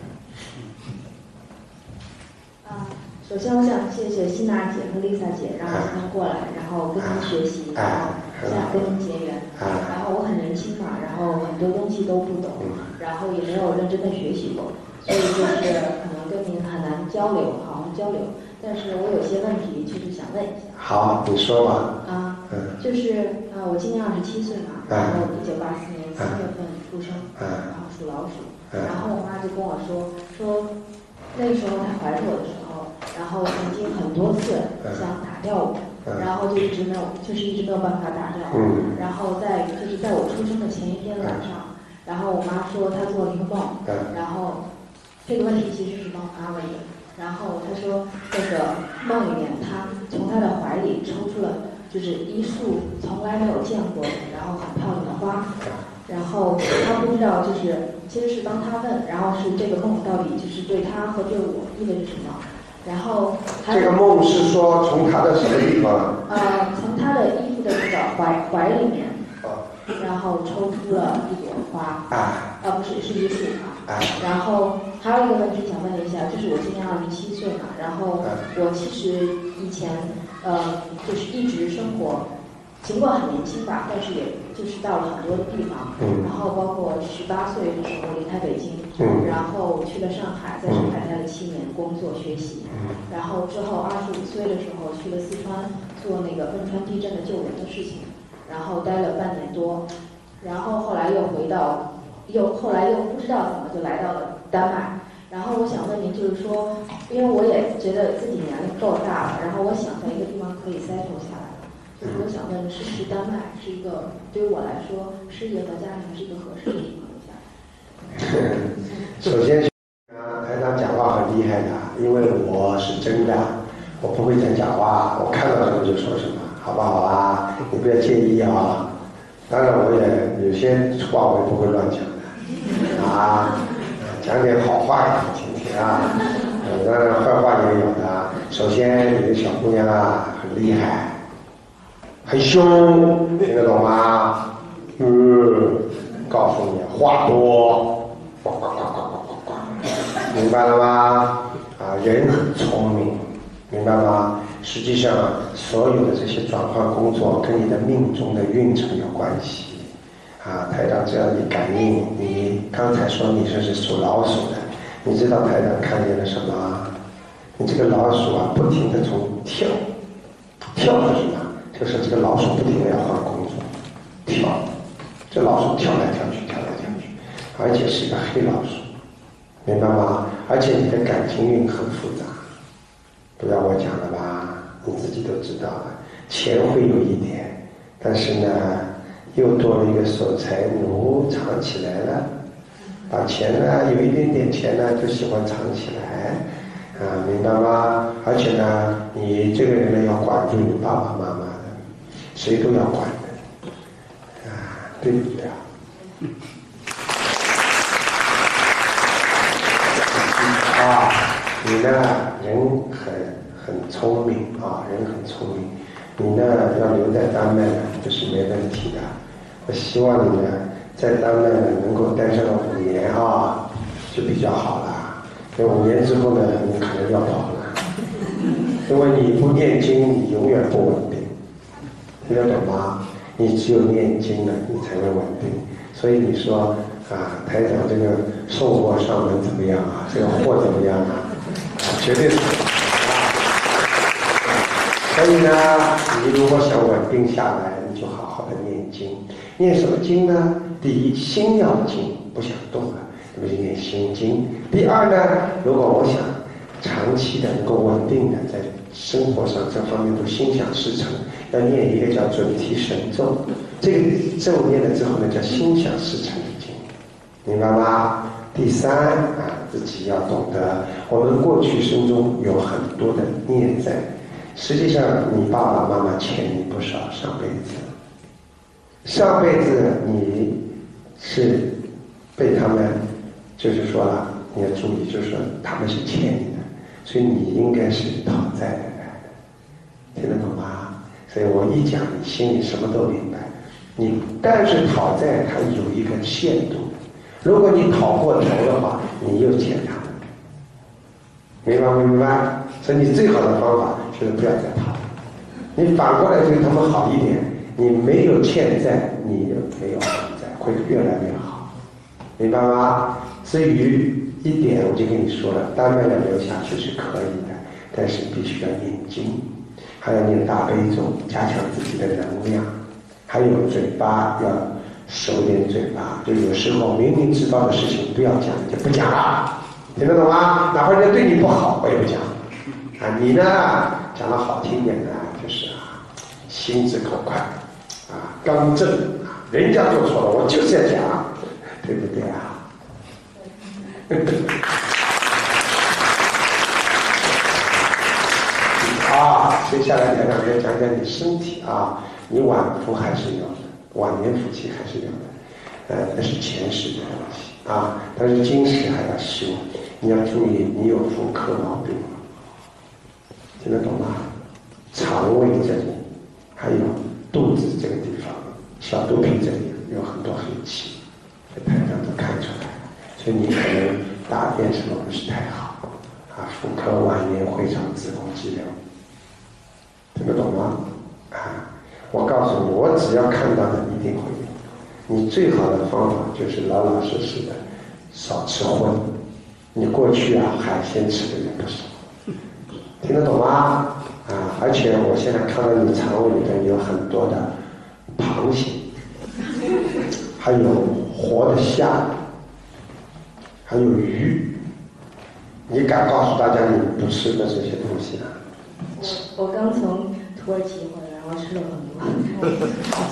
D: 首先我想谢谢希娜姐和 Lisa 姐让我今天过来，然后跟您学习，然后想跟您结缘。然后我很年轻嘛，然后很多东西都不懂，然后也没有认真的学习过，所以就是可能跟您很难交流，好好交流。但是我有些问题就是想问一下。
A: 好，你说吧。
D: 就是我今年27岁嘛，然后1984年3月份出生，然后属老鼠。然后我妈就跟我说那时候她怀着我的时候，然后曾经很多次想打掉我，然后就一直没有办法打掉。然后在我出生的前一天晚上，然后我妈说她做了一个梦，然后这个问题其实是帮我妈问的。然后她说这个梦里面，她从她的怀里抽出了就是一束从来没有见过的，然后很漂亮的花。然后她不知道，其实是帮她问，然后是这个梦到底就是对她和对我意味着什么。然后
A: 这个梦是说从她的什么地方？
D: 从她的衣服的这个怀里面，然后抽出了一朵花。不是，是一束花。然后还有一个问题想问一下，就是我今年27岁嘛，然后我其实以前就是一直生活，尽管很年轻吧，但是也就是到了很多的地方，然后包括18岁的时候离开北京，然后去了上海，在上海待了7年工作学习，然后之后25岁的时候去了四川做那个汶川地震的救援的事情，然后待了半年多，然后后来又不知道怎么就来到了丹麦。然后我想问您，就是说，因为我也觉得自己年龄够大了，然后我想在一个地方可以 settle 下来，就是我想问，是不是丹麦是一个对于我来说，事业和家庭是一个合适的地方留下来？
A: 首先，台长讲话很厉害的，因为我是真的，我不会讲假话，我看到什么就说什么，好不好啊？你不要介意啊。当然，我也有些话我也不会乱讲的，讲点好话给你听听啊。当然，坏话也有的。首先，你的小姑娘很厉害，很凶，听得懂吗？告诉你，话多，呱呱呱呱呱呱呱，明白了吗？人很聪明，明白吗？实际上，所有的这些转换工作跟你的命中的运程有关系。台长只要你感应，你刚才说你是属老鼠的，你知道台长看见了什么？你这个老鼠不停地从跳是什么？就是这个老鼠不停地要换工作，跳，这老鼠跳来跳去，而且是一个黑老鼠，明白吗？而且你的感情运很复杂，不要我讲了吧，你自己都知道了。钱会有一点， 但是呢，又多了一个守财奴，藏起来了。把钱呢，有一点点钱呢，就喜欢藏起来，明白吗？而且呢，你这个人呢，要管住你爸爸妈妈的，谁都要管的，对不对啊？你呢，人很聪明人很聪明，你呢要留在丹麦呢，这是没问题的。我希望你呢，在丹麦呢能够待上5年就比较好了。因为5年之后呢，你可能要跑了，因为你不念经，你永远不稳定，听得懂吗？你只有念经了，你才会稳定。所以你说台长这个送货上门怎么样这个货怎么样绝对是所以呢，你如果想稳定下来，你就好好的念经。念什么经呢？第一，心要静，不想动了，那么就念心经。第二呢，如果我想长期的能够稳定的在生活上这方面都心想事成，要念一个叫准提神咒。这个咒念了之后呢，叫心想事成的经，明白吗？第三自己要懂得，我们过去生中有很多的孽债，实际上你爸爸妈妈欠你不少，上辈子你是被他们，就是说了，你要注意，就是说他们是欠你的，所以你应该是讨债的来的，听得懂吗？所以我一讲，你心里什么都明白。但是讨债它有一个限度，如果你讨过头的话，你又欠他们，明白不明白？所以你最好的方法就是不要再讨，你反过来对他们好一点，你没有欠债，你没有还债，会越来越好，明白吗？至于一点，我就跟你说了，单脉的留下去是可以的，但是必须要念经，还要念大悲咒，加强自己的能量。还有嘴巴要收点嘴巴，就有时候明明知道的事情不要讲，就不讲了，听得懂吗？哪怕人家对你不好，我也不讲。你呢讲的好听点呢，就是心直口快，刚正，人家做错了，我就是要讲，对不对接下来台长要讲讲你身体你晚福还是有的，晚年福气还是有的，那是前世的东西但是今世还要修。你要注意，你有妇科毛病，听得懂吗？肠胃这里，还有肚子这个地方，小肚皮这里有很多黑气，台上都看出来了，所以你可能大便什么不是太好妇科晚年会长子宫肌瘤，听得懂吗？我告诉你，我只要看到的一定会有。你最好的方法就是老老实实的少吃荤。你过去海鲜吃的也不少，听得懂吗？而且我现在看到你肠胃里面有很多的螃蟹，还有活的虾，还有鱼。你敢告诉大家你不吃的这些东西
D: 我刚从土耳其回来，我吃了很多。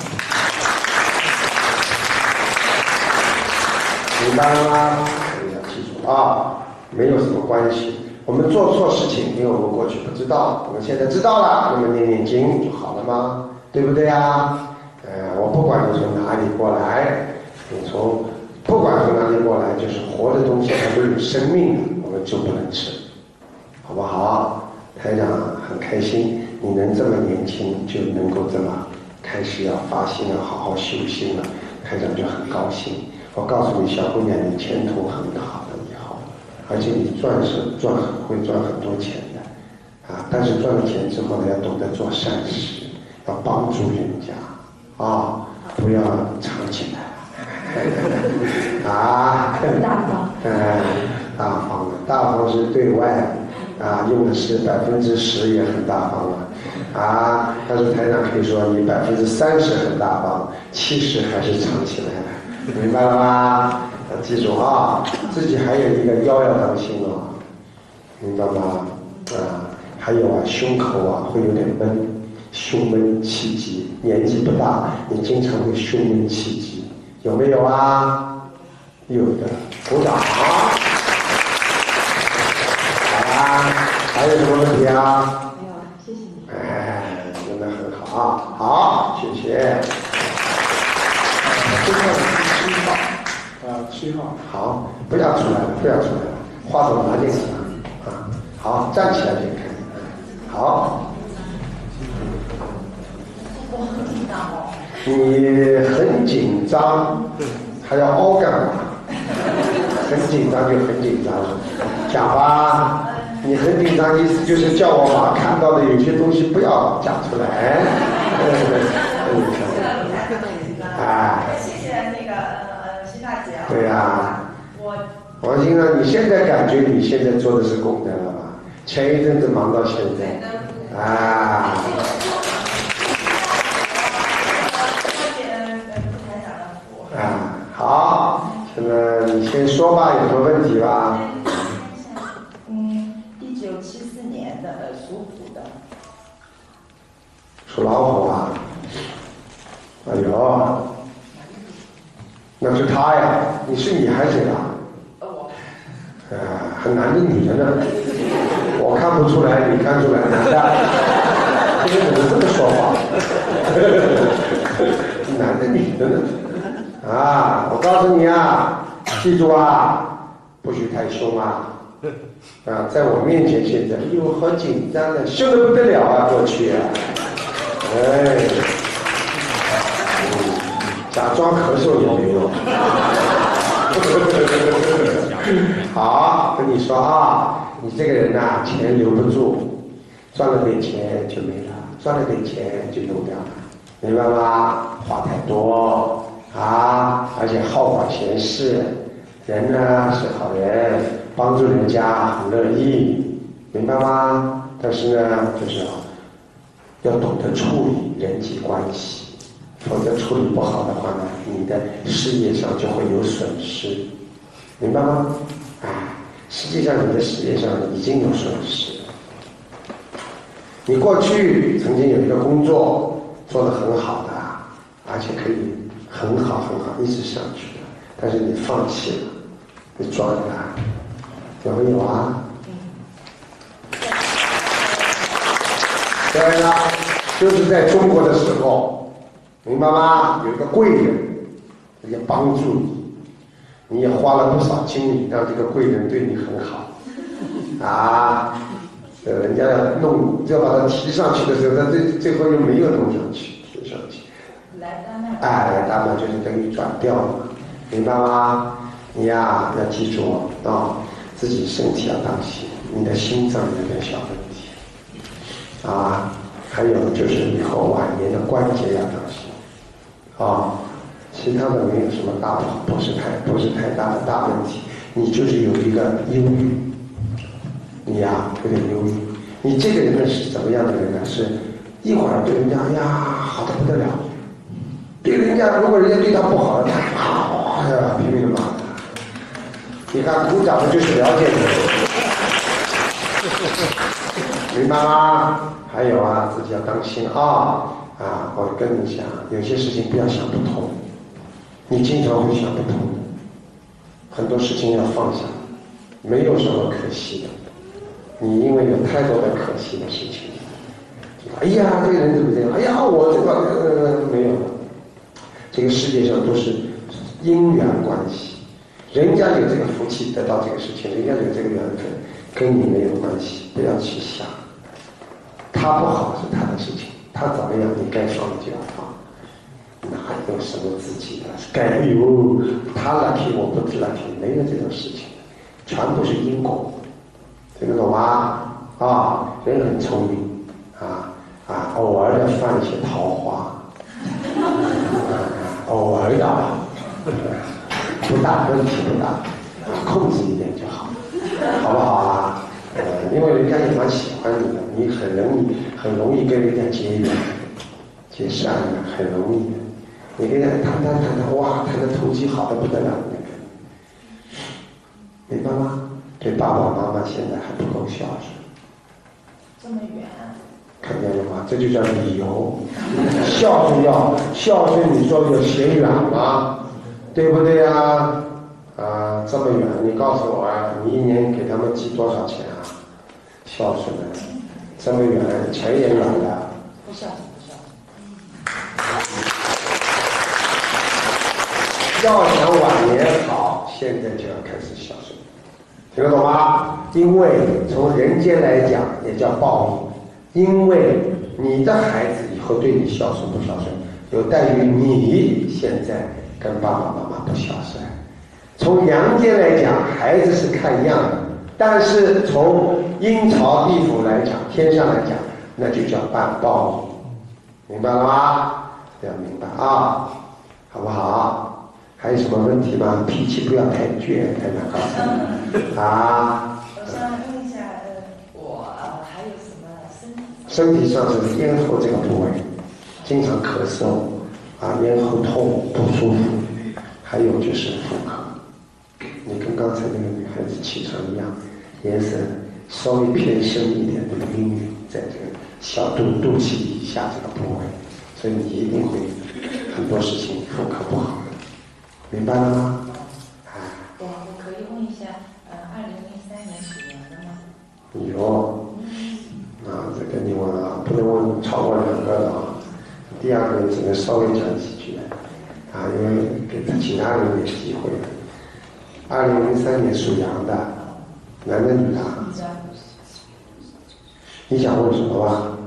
A: 明白了吗？你要记住没有什么关系。我们做错事情，因为我们过去不知道，我们现在知道了，那么念念经就好了吗？对不对我不管你从哪里过来，不管从哪里过来，就是活的东西它都有生命的，我们就不能吃，好不好？台长很开心，你能这么年轻就能够这么开始要发心了，好好修心了，台长就很高兴。我告诉你，小姑娘，你前途很好的以后，而且你会赚很多钱的但是赚了钱之后呢，要懂得做善事，要帮助人家不要藏起来
D: 大方
A: 大方是对外用的是10%也很大方但是台长可以说你30%很大方，70%还是藏起来了，明白了吗？要记住自己还有一个腰要当心明白吗？还有胸口会有点闷， 胸闷气急，年纪不大，你经常会胸闷气急，有没有啊？有的，鼓掌。好啦，还有什么问题啊？
D: 没有了，谢谢你。
A: 哎，真的很好啊，好，谢谢。
B: 最后是7号，7号。
A: 好，不要出来了，不要出来了，话筒拿进来了啊。好，站起来就可以。好。
E: 我很紧张哦。
A: 你很紧张，还要凹干嘛？很紧张就很紧张了，讲吧。你很紧张，意思就是叫我把看到的有些东西不要讲出来。哎，
E: 谢谢那个徐大姐。
A: 对呀。王先生，你现在感觉你现在做的是功德了吧？前一阵子忙到现在，啊。啊，好，现在你先说吧，有什么问题吧
E: ？1974年的属虎的。
A: 属老虎啊？哎呦，那是他呀，你是你还是谁啊？
E: 我。
A: 很男的女的呢？我看不出来，你看出来男的？你怎么这么说话？男的女的呢？啊，我告诉你啊，记住啊，不许太凶啊！啊，在我面前现在，哎呦，好紧张的，凶得不得了啊，过去啊，哎，假装咳嗽也没用。好，跟你说啊，你这个人呐，钱留不住，赚了点钱就没了，赚了点钱就用掉了，明白吗？话太多。啊，而且好管闲事，人呢是好人，帮助人家很乐意，明白吗？但是呢，就是要懂得处理人际关系，否则处理不好的话呢，你的事业上就会有损失，明白吗？哎，实际上你的事业上已经有损失。你过去曾经有一个工作做得很好的，而且可以很好很好一直上去的，但是你放弃了，你转了，有没有啊？对了，就是在中国的时候，明白吗？有一个贵人，也帮助你，你也花了不少精力让这个贵人对你很好，啊，人家要把它提上去的时候，他最后又没有弄上去，提上去。来大麦就是等于转掉了，明白吗？你呀要记住啊，自己身体要当心，你的心脏有点小问题啊，还有就是以后晚年的关节要当心啊，其他的没有什么大，不是太大的大问题，你就是有一个忧郁，你呀有点忧郁，你这个人呢是怎么样的人呢？是一会儿对人家哎呀好的不得了。对人家，如果人家对他不好了，他哎呀拼命的骂他。你看鼓掌的就是了解你，明白吗？还有啊，自己要当心啊！我跟你讲，有些事情不要想不通，你经常会想不通，很多事情要放下，没有什么可惜的。你因为有太多的可惜的事情，哎呀，这个人怎么这样？哎呀，我这个没有了。这个世界上都是因缘关系，人家有这个福气得到这个事情，人家有这个缘分，跟你没有关系，不要去想。他不好是他的事情，他怎么样你该放的就要放，哪有什么自己的该有他 lucky 我不 lucky， 没有这种事情，全部是因果，听得懂吗？啊，人很聪明偶尔的犯一些桃花。偶尔的，不大问题不大，控制一点就好，好不好啊？因为人家也蛮喜欢你的，你很容易跟人家结缘、结善缘，很容易的。你跟人家谈，哇，谈的投机好的不得了，那个，明白吗？对爸爸妈妈现在还不够孝顺。
E: 这么远。
A: 看见了吗？这就叫理由。孝顺，你说有嫌远吗？对不对呀？这么远，你告诉我啊，你一年给他们寄多少钱啊？孝顺的，这么远，钱也远的。
E: 不孝顺。
A: 要想晚年好，现在就要开始孝顺，听得懂吗？因为从人间来讲，也叫报应。因为你的孩子以后对你孝顺不孝顺，有待于你现在跟爸爸妈妈不孝顺。从阳间来讲，孩子是看样的，但是从阴曹地府来讲，天上来讲，那就叫办报应，明白了吗？要明白啊，好不好？还有什么问题吗？脾气不要太倔，太难告诉你啊。
E: 我想问一下，我还有什么
A: 身体上是咽喉这个部位，经常咳嗽咽喉痛不舒服，还有就是妇科。你跟刚才那个女孩子气场一样，颜色稍微偏深一点的阴云，在这个小肚脐以下这个部位，所以你一定会很多事情妇科不好的，明白了吗？
E: 我可以问一下，2003年属羊的吗？
A: 有，这个你问不能问超过2个的第2个只能稍微讲几句因为给其他人点机会。2003年属羊的，男的女的？你想问什么吧？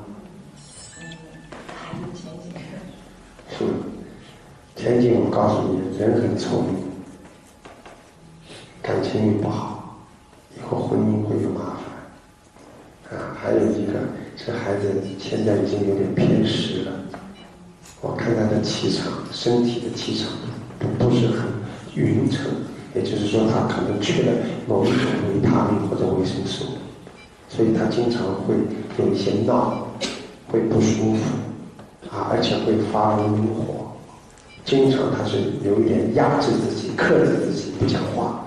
A: 前景我告诉你，人很聪明，感情运不好，以后婚姻会有麻烦还有一个，这孩子现在已经有点偏食了，我看他的气场，身体的气场不是很匀称，也就是说他可能缺了某一种维他命或者维生素，所以他经常会有一些闹，会不舒服而且会发怒火，经常他是有一点压制自己，克制自己不讲话，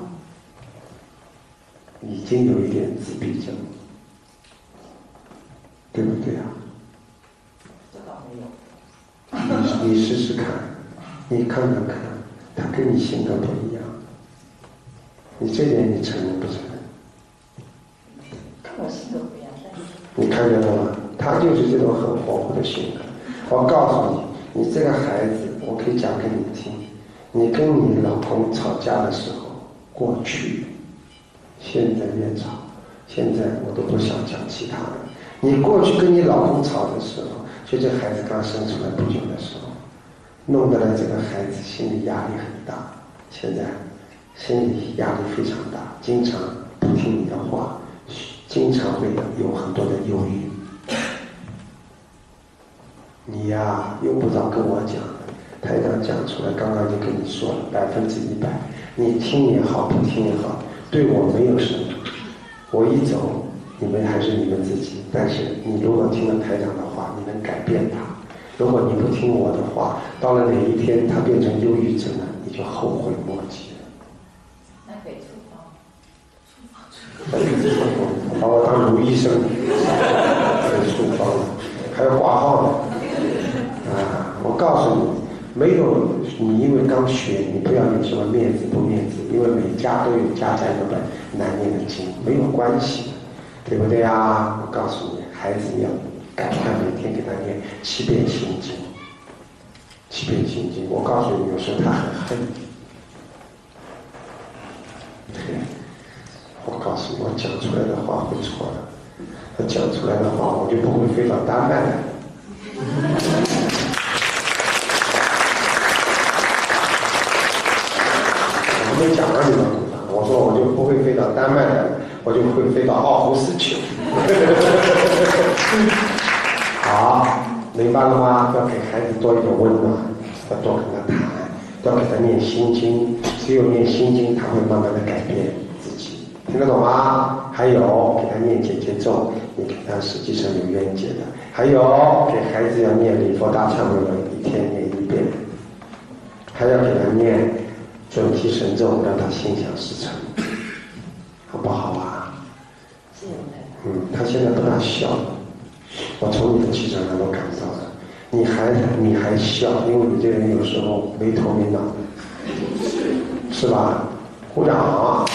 A: 已经有一点自闭症，对不对
E: 这倒没有。
A: 你试试看，你看看看，他跟你性格不一样，你这点你承认不承认？
E: 跟我性格不一样，
A: 你看见了吗？他就是这种很活泼的性格。我告诉你，你这个孩子，我可以讲给你听，你跟你老公吵架的时候，过去，现在越吵，现在我都不想讲其他的。你过去跟你老公吵的时候，就这孩子刚生出来不久的时候，弄得了这个孩子心理压力很大，现在心理压力非常大，经常不听你的话，经常会有很多的忧郁。你用不着跟我讲，台长讲出来，刚刚就跟你说了100%，你听也好，不听也好，对我没有什么。我一走，你们还是你们自己。但是你如果听了台长的话，你能改变他；如果你不听我的话，到了哪一天他变成忧郁症了，你就后悔莫及了。
E: 那给处方？
A: 把我当卢医生，给处方了，还要挂号呢。我告诉你，没有你因为刚学，你不要有什么面子不面子，因为每家都有家家有本难念的经，没有关系的，对不对啊？我告诉你，孩子要赶快每天给他念7遍心经，7遍心经。我告诉你，有时候他很恨你。我告诉你，我讲出来的话会错的，我讲出来的话，我就不会飞到丹麦来。我没讲让你们鼓掌，我说我就不会飞到丹麦来，我就会飞到奥胡斯去。好，明白了吗？要给孩子多一点温暖，要多跟他谈，要给他念心经，只有念心经，他会慢慢的改变自己，听得懂吗？还有给他念姐姐咒，你给他实际上有冤结的。还有给孩子要念礼佛大忏悔文，一天念1遍，还要给他念准提神咒，让他心想事成，好不好啊？
E: 是有的。
A: 他现在不大笑。 我从你的气场上都感到了。你还笑，因为你这人有时候没头没脑的，是吧？鼓掌。好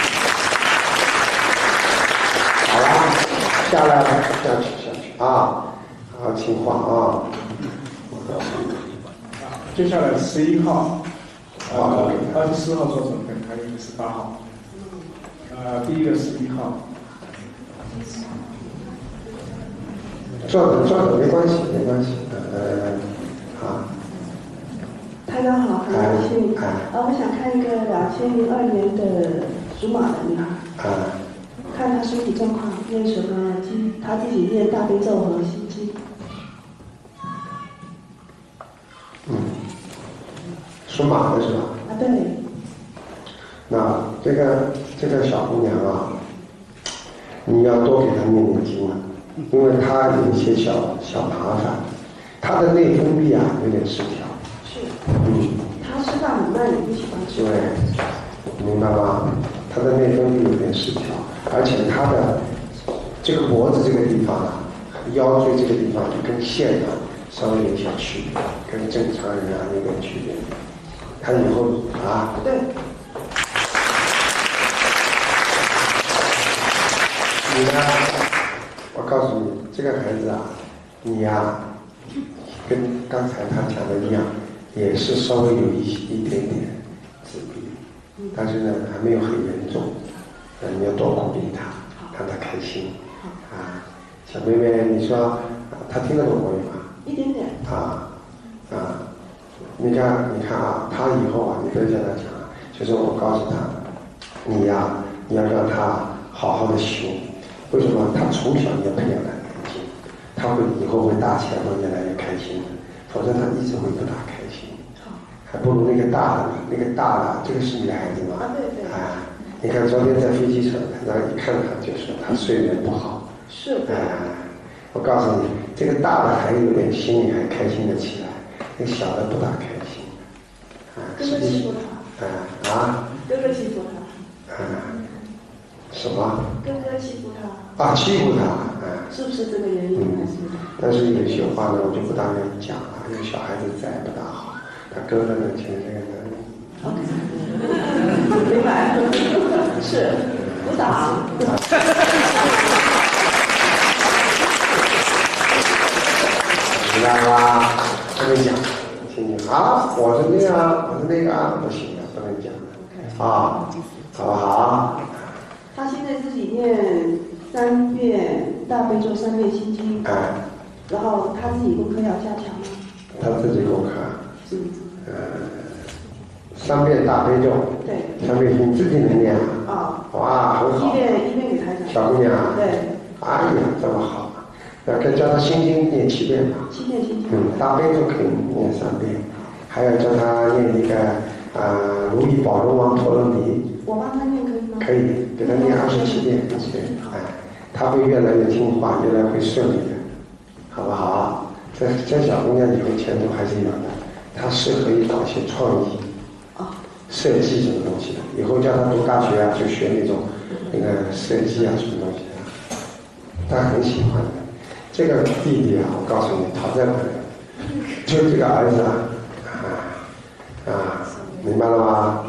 A: 了，下去啊！好，听话啊！
B: 接下来11号，24号做准备，还有18号。第一个11号。
A: 坐着没关系。好。
F: 台长好，很高兴。我想看一个2002年的属马的女孩。看她身体状况，念什么经，她自己念大悲咒和心经。
A: 属马的是吧？
F: 对。
A: 那这个小姑娘啊，你要多给她念经了。因为他有一些小麻烦，他的内分泌啊有点失调。
F: 是。他吃饭很慢，也不喜欢吃。
A: 对，明白吗？他的内分泌有点失调，而且他的这个脖子这个地方啊，腰椎这个地方跟线啊稍微有些区别，跟正常人啊有点区别。他以后啊。
F: 对。
A: 你呢？我告诉你，这个孩子啊，你呀，跟刚才他讲的一样，也是稍微有一点点自闭，但是呢还没有很严重，你要多鼓励他，让他开心。小妹妹，你说他听得懂国语吗？
F: 一点点。
A: 你看啊，他以后啊，你不要跟他讲啊，就是我告诉他，你呀，你要让他好好的修。为什么？他从小你要培养他开心，他会以后会大起来会越来越开心的，否则他一直会不大开心。还不如那个大的，这个是你的孩子吗？
F: 对。
A: 你看昨天在飞机场，然后一看他就说他睡眠不好。
F: 是。
A: 我告诉你，这个大的还有点心里还开心的起来，那个小的不大开心。
F: 哥哥欺负他。哥哥欺负他。
A: 什么？
F: 哥哥欺负他。
A: 欺负他。
F: 是不是这个原因？
A: 但是有些话呢，我就不大愿意讲了，因为小孩子在不大好。他哥哥呢，其实这个能力。
F: 明白。是。鼓掌。
A: 明白吗？不能讲，听听啊！我是这样，我是那个不行的，不能讲的好不好？
F: 他现在自己念3遍大悲咒，3遍心经。然后他自己功课要加强吗？
A: 他自己功课。3遍大悲咒。对。3遍心自己能念啊？哇，很好。
F: 一遍给台长。
A: 小姑娘。
F: 对。
A: 哎呀，这么好。要跟教他心经念7遍吧。
F: 7遍心经。
A: 大悲咒可以念3遍，还要教他念一个如意宝轮王陀罗尼。
F: 我帮他念可以吗？
A: 可以，给他念27遍。他会越来越听话，越来越会顺利的，好不好？这小姑娘以后前途还是有的，她适合于搞些创意，设计什么东西的。以后叫她读大学啊，就学那种设计啊，什么东西的，她很喜欢的。这个弟弟啊，我告诉你，讨债鬼，就这个儿子明白了吗？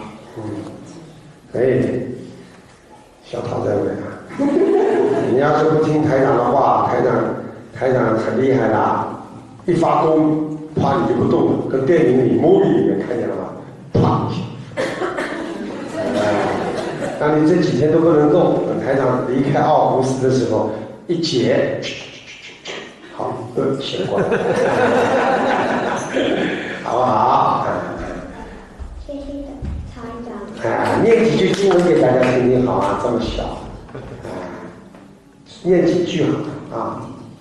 A: 小讨债鬼啊！你要是不听台长的话，台长很厉害的，一发功，啪你就不动了，跟电影里 movie 里面看见了吗？啪一下，当你这几天都不能动，台长离开奥胡斯的时候，一解。好，写过来，好不好？
G: 谢谢台长。
A: 念几句经文给大家听听好啊，这么小，念几句好啊，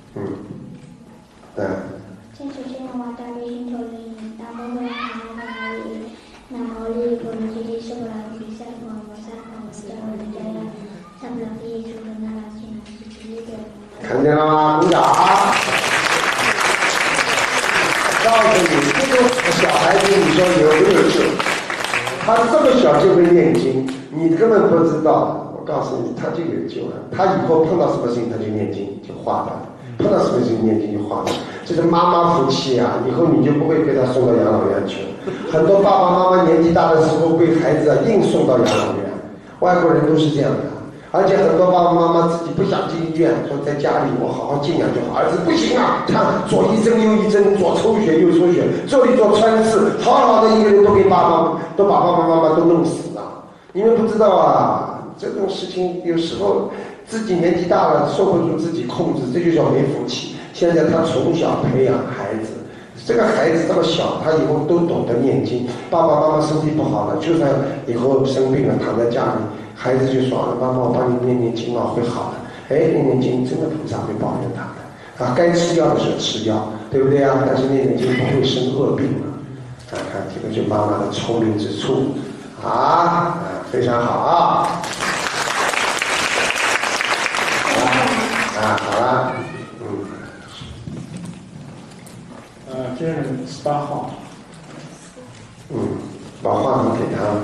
G: 天主圣母大悲心陀罗尼，南无本师释迦牟尼，南无日波罗揭谛娑婆诃提萨婆诃萨婆诃迦罗迦呀，萨婆诃耶诸罗那拉西那西提耶。
A: 看见了吗？鼓掌！告诉你，这个小孩子，你说有没有救？他这么小就会念经，你根本不知道。我告诉你，他就有救了。他以后碰到什么事情，他就念经，就化掉了。 碰到什么事情念经就化了。这是妈妈福气啊，以后你就不会被他送到养老院去了。很多爸爸妈妈年纪大的时候被孩子硬送到养老院，外国人都是这样的。而且很多爸爸妈妈自己不想进医院，说在家里我好好静养就好。儿子不行啊，看左一针右一针，左抽血右抽血，这里做穿刺，好好的一个人都把爸爸妈妈都弄死了。你们不知道啊，这种事情有时候自己年纪大了受不住自己控制，这就叫没福气。现在他从小培养孩子，这个孩子这么小，他以后都懂得念经。爸爸妈妈身体不好了，就算以后生病了躺在家里，孩子就说了，妈妈我帮你念念经啊，会好的。哎，念念经真的菩萨会保佑他的啊，该吃药的时候吃药，对不对啊？但是念念经不会生恶病了。看这个就妈妈的聪明之处啊，非常好啊。好了，
B: 今天18号。
A: 把话筒给他。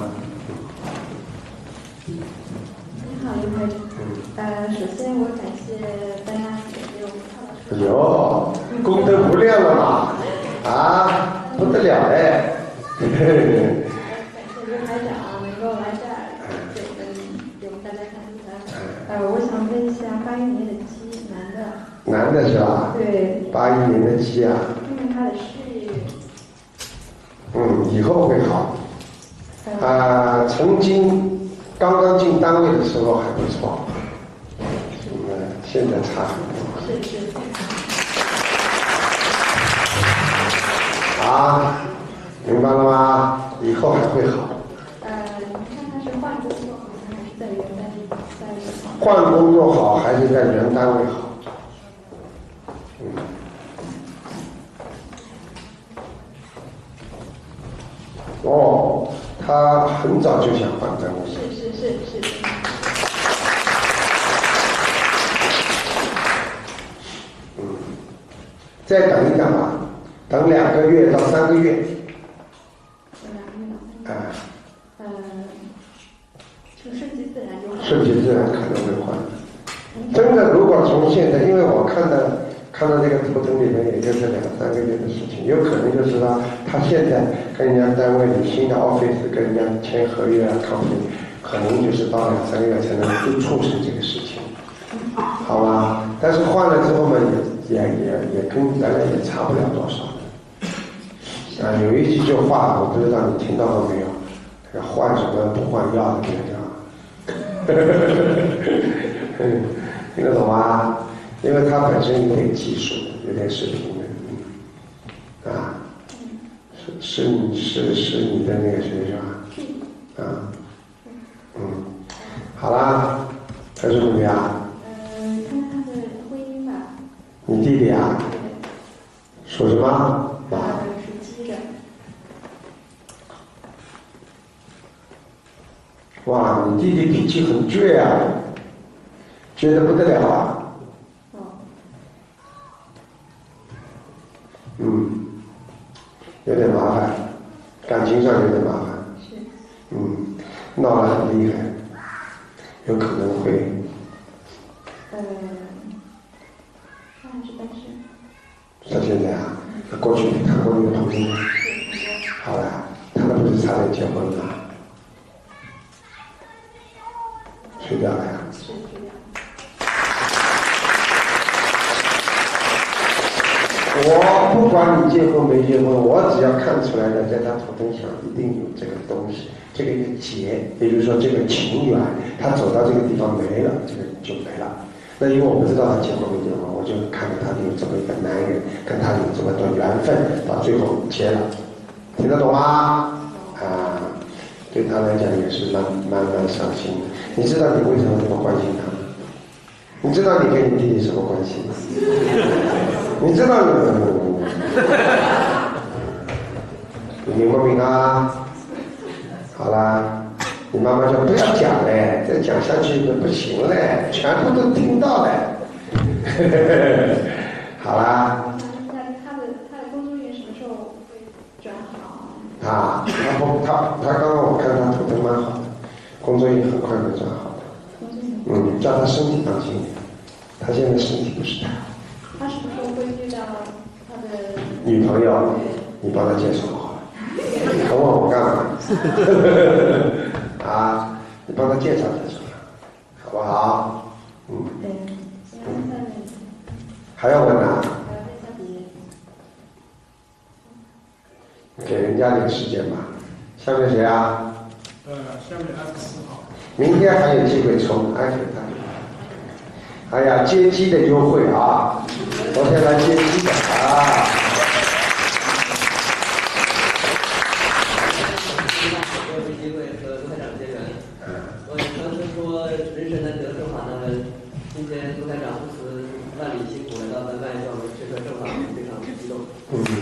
F: 你好，刘会长。首先我感谢大家给我们看到。
A: 哎呦，功德无量了嘛！啊，不得了嘞！
F: 感谢刘台长能够来这儿给我们大家看图腾。我想问一下，81年的鸡，男的。
A: 男的是吧？
F: 对。
A: 81年的鸡啊。
F: 因为他的事业。
A: 以后会好。曾经刚刚进单位的时候还不错，现在差很多。
F: 是。
A: 明白了吗？以后还会好。
F: 你看他是换工作好还是在原单位？
A: 换工作好还是在原单位好？他很早就想换单位。
F: 是。
A: 再等一等吧，等2个月到3个月。
F: 就顺其自然就好。
A: 顺其自然可能会换。真的，如果从现在，因为我看到这个图腾里面，也就是2、3个月的事情，有可能就是说他现在跟人家单位里新的 office 跟人家签合约啊 company， 可能就是到2、3个月才能就促成这个事情，好吧？但是换了之后嘛，也跟原来也差不了多少。有一句话，我不知道你听到过没有？换什么不换药的那个叫，听得懂吗？因为它本身有点技术，有点水平的，是你的那个谁是吧？好啦，还是怎么样？
F: 看看他的婚姻吧。
A: 你弟弟啊？属什么？
F: 属鸡的。
A: 哇，你弟弟脾气很倔啊，倔得不得了啊。有点麻烦，感情上有点麻烦。闹得很厉害，有可能会。
F: 他还是单身。
A: 到现在啊，过去你看过那个图片吗？好了，他们不是差点结婚了？睡掉了呀。我不管你结婚没结婚，我只要看出来的，在他图腾上一定有这个东西，这个一个结，也就是说这个情缘，他走到这个地方没了，这个就没了。那因为我不知道他结婚没结婚，我就看着他有这么一个男人，跟他有这么多缘分，到最后结了，听得懂吗？对他来讲也是蛮伤心的。你知道你为什么这么关心他吗？你知道你跟你弟弟什么关系吗？你知道你明不明啊？好啦，你妈妈说不要讲嘞，再讲下去不行嘞，全部都听到嘞。好啦。
F: 他的工作运什么时候会转好？
A: 他刚刚我看他图腾蛮好的，工作运很快会转好的。叫他身体当心点，他现在身体不是太好。
F: 他什么时候会遇到他的
A: 女朋友？你帮他介绍好了，他问我干嘛？啊，你帮他介绍介绍，好不好？还要问啊？给人家点时间吧。下面谁啊？
B: 下面24号。
A: 明天还有机会抽，安全带。哎呀，接机的优惠啊！昨天来接机的啊。
H: 有机会和卢台长结缘。我当时说人生难得正法，那么今天卢台长不辞万里辛苦来到咱们向我们这个正法，非常激动。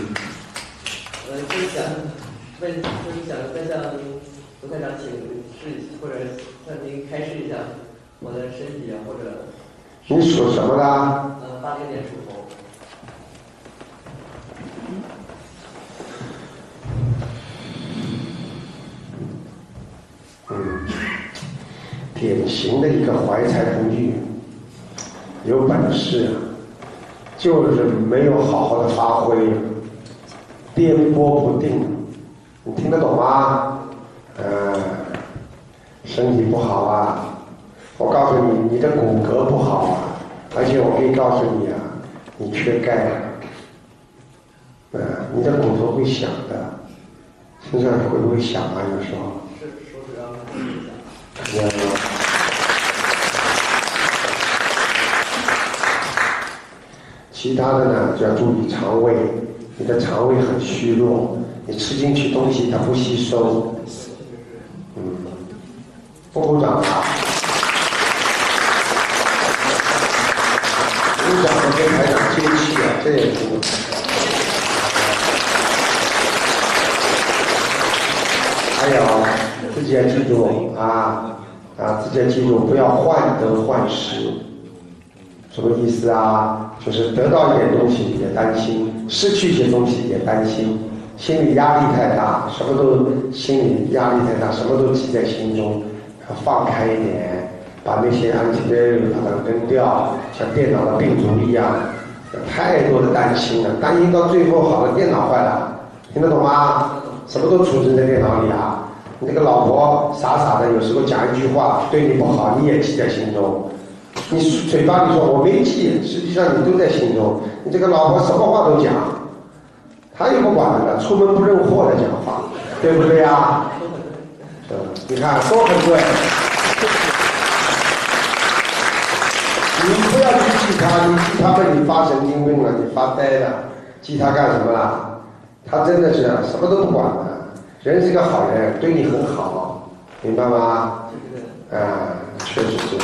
H: 就是想再向卢台长请示，或者向您开示一下我的身体啊，或者。
A: 你属什么的
H: ？80年属猴。
A: 典型的一个怀才不遇，有本事，就是没有好好的发挥，颠簸不定，你听得懂吗？身体不好啊。我告诉你，你的骨骼不好啊，而且我可以告诉你啊，你缺钙，你的骨头会响的，身上会不会响啊？有时候。
H: 是手指要响。
A: 其他的呢，就要注意肠胃，你的肠胃很虚弱，你吃进去东西它不吸收。部长啊。部长跟台长接气啊，这也是。还有自己要记住自己要记住，不要患得患失。什么意思啊？就是得到一点东西也担心，失去一些东西也担心，心理压力太大，什么都记在心中，放开一点。把那些安全的把它扔掉，像电脑的病毒一样，太多的担心了，担心到最后好了，电脑坏了，听得懂吗？什么都储存在电脑里啊！你这个老婆傻傻的，有时候讲一句话对你不好，你也记在心中。你嘴巴里说我没记，实际上你都在心中。你这个老婆什么话都讲，她也不管的，出门不认货的讲话，对不对呀？你看都很对。你不要去记他，你记他被你发神经病了，你发呆了，记他干什么啦？他真的是什么都不管的，人是个好人，对你很好，明白吗？确实是，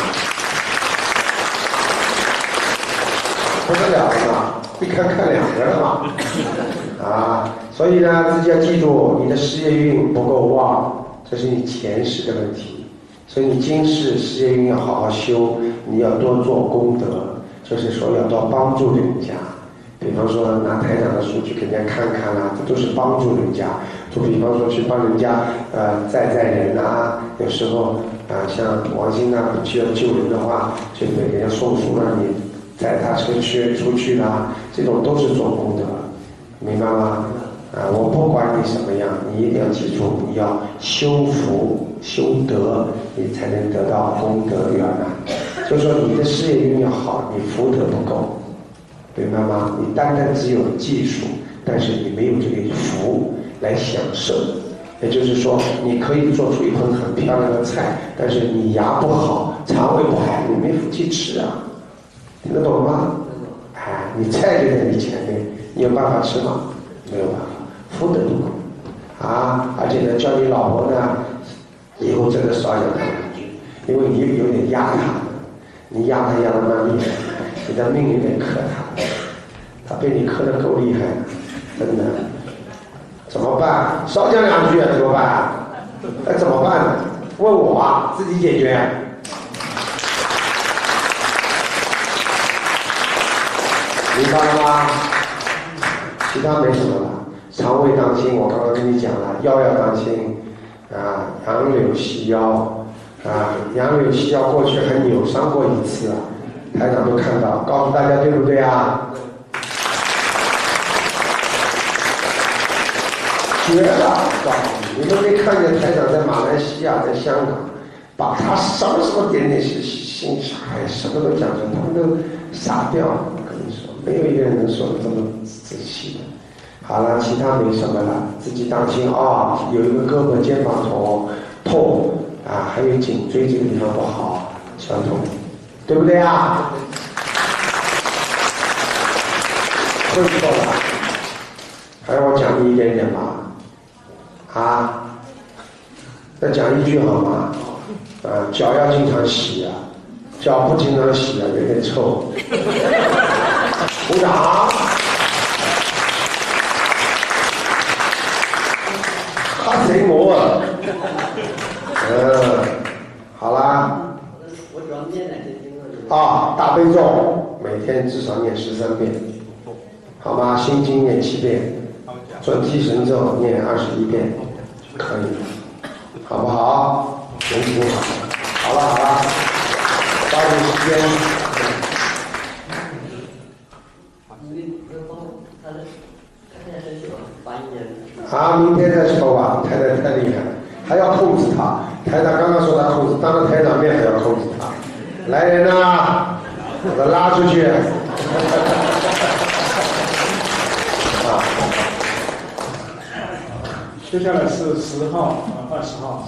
A: 不得了了嘛，一看2个了嘛，所以呢，自己要记住，你的事业运不够旺，这是你前世的问题。所以你今世事业运要好好修，你要多做功德，就是说要多帮助人家。比方说拿台长的书去给人家看看啦，这都是帮助人家。就比方说去帮人家载人啊，有时候像王鑫啊需要救人的话，就给人家送书让你载他出去啦，这种都是做功德，明白吗？我不管你什么样，你一定要记住，你要修福修德，你才能得到功德圆满。就是说你的事业运要好，你福德不够，明白吗？你单单只有技术，但是你没有这个福来享受。也就是说，你可以做出一盆很漂亮的菜，但是你牙不好，肠胃不好，你没福气吃啊，听得懂吗？你菜就在你前面，你有办法吃吗？没有办法。福德不够而且呢，叫你老婆呢，以后真的少讲他两句，因为你有点压他，你压他压得蛮厉害，你的命有点克他被你克得够厉害，真的，怎么办？少讲2句怎么办？怎么办呢？问我自己解决。明白了吗？其他没什么了。肠胃当心，我刚刚跟你讲了，腰要当心杨柳细腰杨柳细腰过去还扭伤过一次台长都看到，告诉大家对不对啊？绝了！告诉你，你们没看见台长在马来西亚、在香港，把他什么点是心哎，什么都讲成，他们都傻掉了。我跟你说，没有一个人能说的这么仔细的。好了，其他没什么了，自己当心啊！有一个胳膊肩膀痛啊，还有颈椎这个地方不好，酸痛，对不对啊？会不错了，还要我讲你一点点吗？啊，再讲一句好吗？脚要经常洗啊，脚不经常洗啊，有点臭。鼓掌。哈贼魔啊！好啦。
H: 我主要念哪些经呢？
A: 大悲咒每天至少念13遍，好吗？心经念7遍，准提神咒念21遍，可以，好不好？能听好。好了，抓紧时间。明天再说吧，台长太厉害了，还要控制他。台长刚刚说他控制，当着台长面还要控制他。来人呐，把他拉出去。
B: 接下来是10号、20号。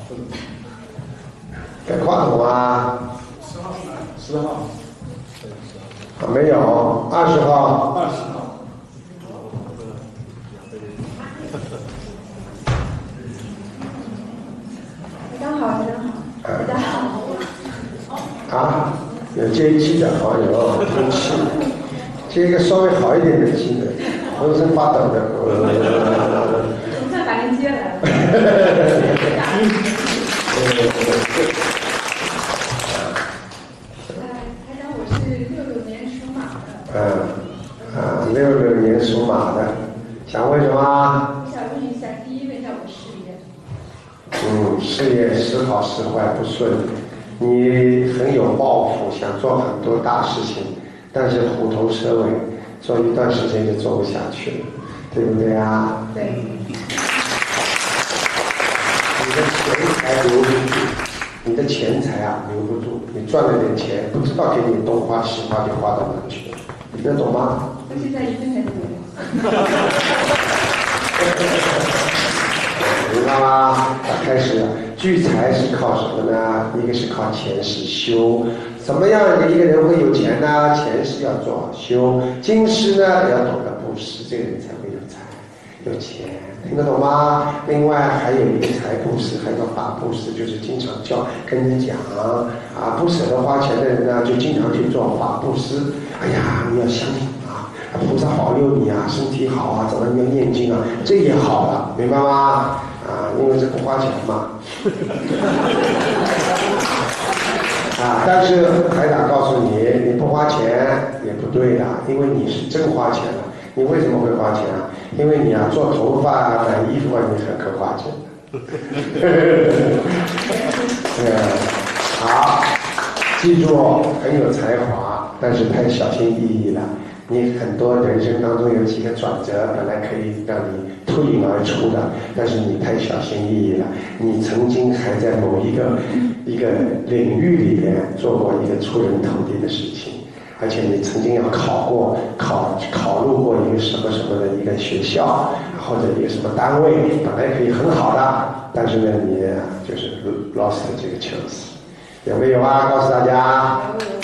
A: 改话筒啊。
B: 10号。
A: 没有，20号。
B: 20号。
F: 大家
A: 好。有接机的，有通气，接一个稍微好一点的机的，浑身发抖的。
E: 总算把您接来了。台长，我是66年属马的。
A: 66年属马的，想问什么？
E: 我想问一下，第一问一下我事业。
A: 事业时好时坏不顺，你很有抱负，想做很多大事情，但是虎头蛇尾，做一段时间就做不下去了，对不对啊？
E: 对。
A: 你的钱财留不住，你的钱财留不住，你赚了点钱，不知道给你东花西花就花到哪去了，你能懂吗？
E: 我现在1分钱都没有。
A: 明白吗？开始聚财是靠什么呢？一个是靠前世修，怎么样一个人会有钱呢？前世要做好修，今世呢要懂得布施，这个人才会有财有钱，听得懂吗？另外还有理财布施，还有法布施，就是经常跟你讲不舍得花钱的人呢，就经常去做法布施。哎呀，你要相信菩萨保佑你身体好怎么要念经这也好了，明白吗？因为这不花钱嘛。但是台长告诉你，你不花钱也不对的，因为你是真花钱了。你为什么会花钱因为你做头发买衣服你很可花钱好，记住很有才华，但是太小心翼翼了。你很多人生当中有几个转折，本来可以让你脱颖而出的，但是你太小心翼翼了。你曾经还在某一个领域里面做过一个出人头地的事情，而且你曾经要考入过一个什么什么的一个学校或者一个什么单位，本来可以很好的，但是呢你就是 lost 这个 chance， 有没有告诉大家。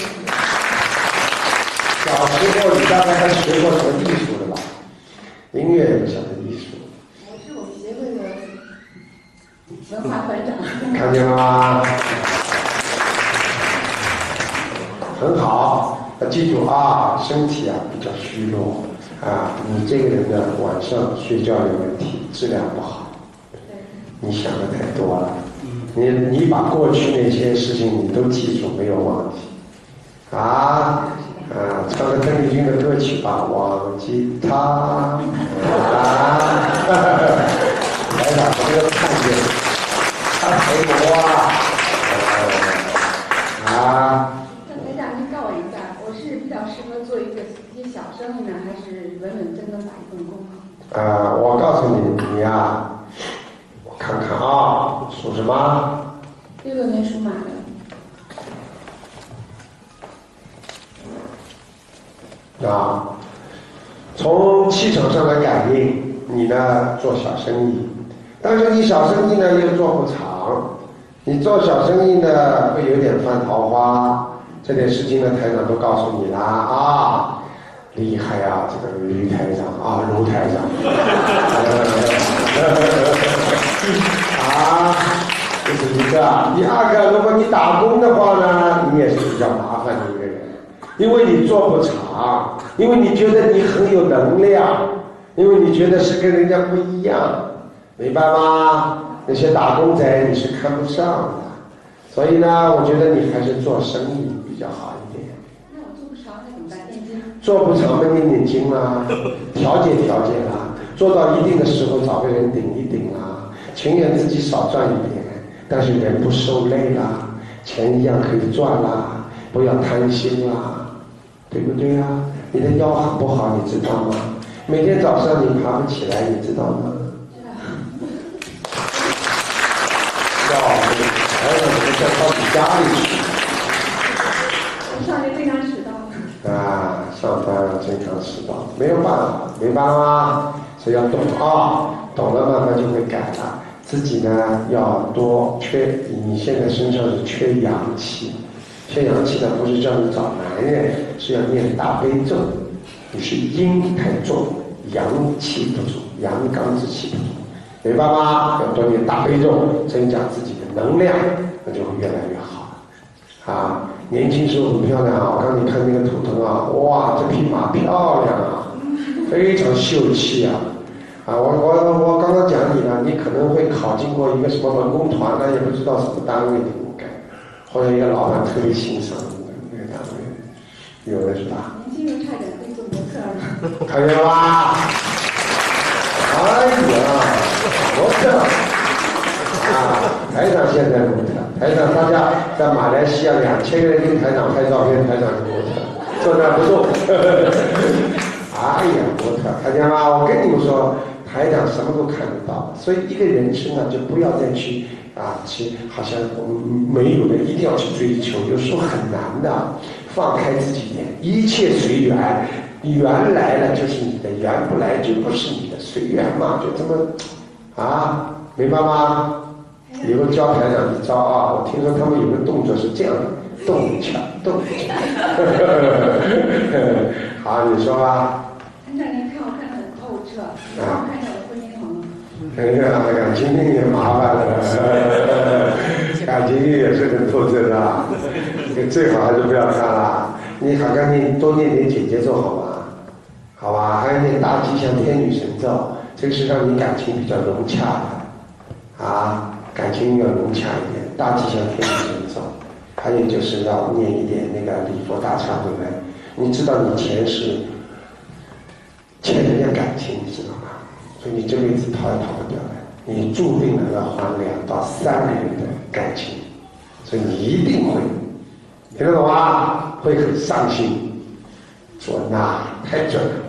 A: 小时候你大概还学过什么艺术的吧？音乐不晓得艺术。
E: 我是我们协会的文化团长。
A: 看见了吗？很好，要记住身体比较虚弱你这个人呢晚上睡觉有问题，质量不好。你想的太多了。你把过去那些事情你都记住，没有忘记唱个邓丽君的歌曲吧，忘记他来吧，我这个看见他陪我
E: 那台长您告我一下，
I: 生意呢，还是稳稳真的打一份工好？
A: 我告诉你呀，我看看啊，属什么
I: ？66年属马的。
A: 从气场上来感应，你呢做小生意，但是你小生意呢又做不长，你做小生意呢会有点犯桃花，这点事情呢台长都告诉你了啊，厉害啊，这个卢台长啊，卢台长，这是一个。第二个，如果你打工的话呢，你也是比较麻烦的一个人，因为你做不长，因为你觉得你很有能量，因为你觉得是跟人家不一样，明白吗？那些打工仔你是看不上的，所以呢，我觉得你还是做生意比较好一点。
I: 那我做不长，那怎么办？念经？
A: 做不长嘛，念经啦，调节啦，做到一定的时候找个人顶一顶啦，情愿自己少赚一点，但是人不受累啦，钱一样可以赚啦，不要贪心啦，对不对啊？你的腰很不好，你知道吗？每天早上你爬不起来，你知道吗？还有什么叫到你家里去？
I: 我上学经常迟到。
A: 上班经常迟到，没有办法，明白了吗？所以要懂懂了慢慢就会改了。自己呢要多你现在身上是缺阳气，缺阳气呢不是叫你找男人，是要念大悲咒。你是阴太重，阳气不足，阳刚之气不足，明白吗？要多念大悲咒，增加自己的能量，那就会越来越好。年轻时候很漂亮啊！我刚才看那个图腾啊，哇，这匹马漂亮啊，非常秀气啊！我刚刚讲你呢，你可能会考进过一个什么文工团呢，也不知道什么单位的，应该，或者一个老板特别欣赏那个单位，有的是吧？
I: 年轻人差点可以做模特了。
A: 看见了吧？哎呀，模特台长现在模特，台长大家在马来西亚2000个人跟台长拍照片，台长是模特，坐那不动。哎呀，模特，看见吗？我跟你们说，台长什么都看得到，所以一个人生呢，就不要再去好像没有的一定要去追求，有时候很难的，放开自己一点，一切随缘，缘来了就是你的，缘不来就不是你的，随缘嘛，就这么明白吗？以后教台长一招我听说他们有个动作是这样的，动起来。好，你说吧。
I: 台长，您看我看得很透彻，让我看一下我的婚姻好吗？
A: 感情运也麻烦了，感情运也是很透彻的，最好还是不要看了。你好，赶紧多念点姐姐咒好吗？好吧，还有念大吉祥天女神咒，这个是让你感情比较融洽的感情要融洽一点，大吉祥天女神咒。还有就是要念一点那个礼佛大忏悔文。你知道你前世欠人家感情，你知道吗？所以你这辈子逃也逃不掉的，你注定了要还2到3个人的感情，所以你一定会，听得懂吗？会很伤心。准太准了。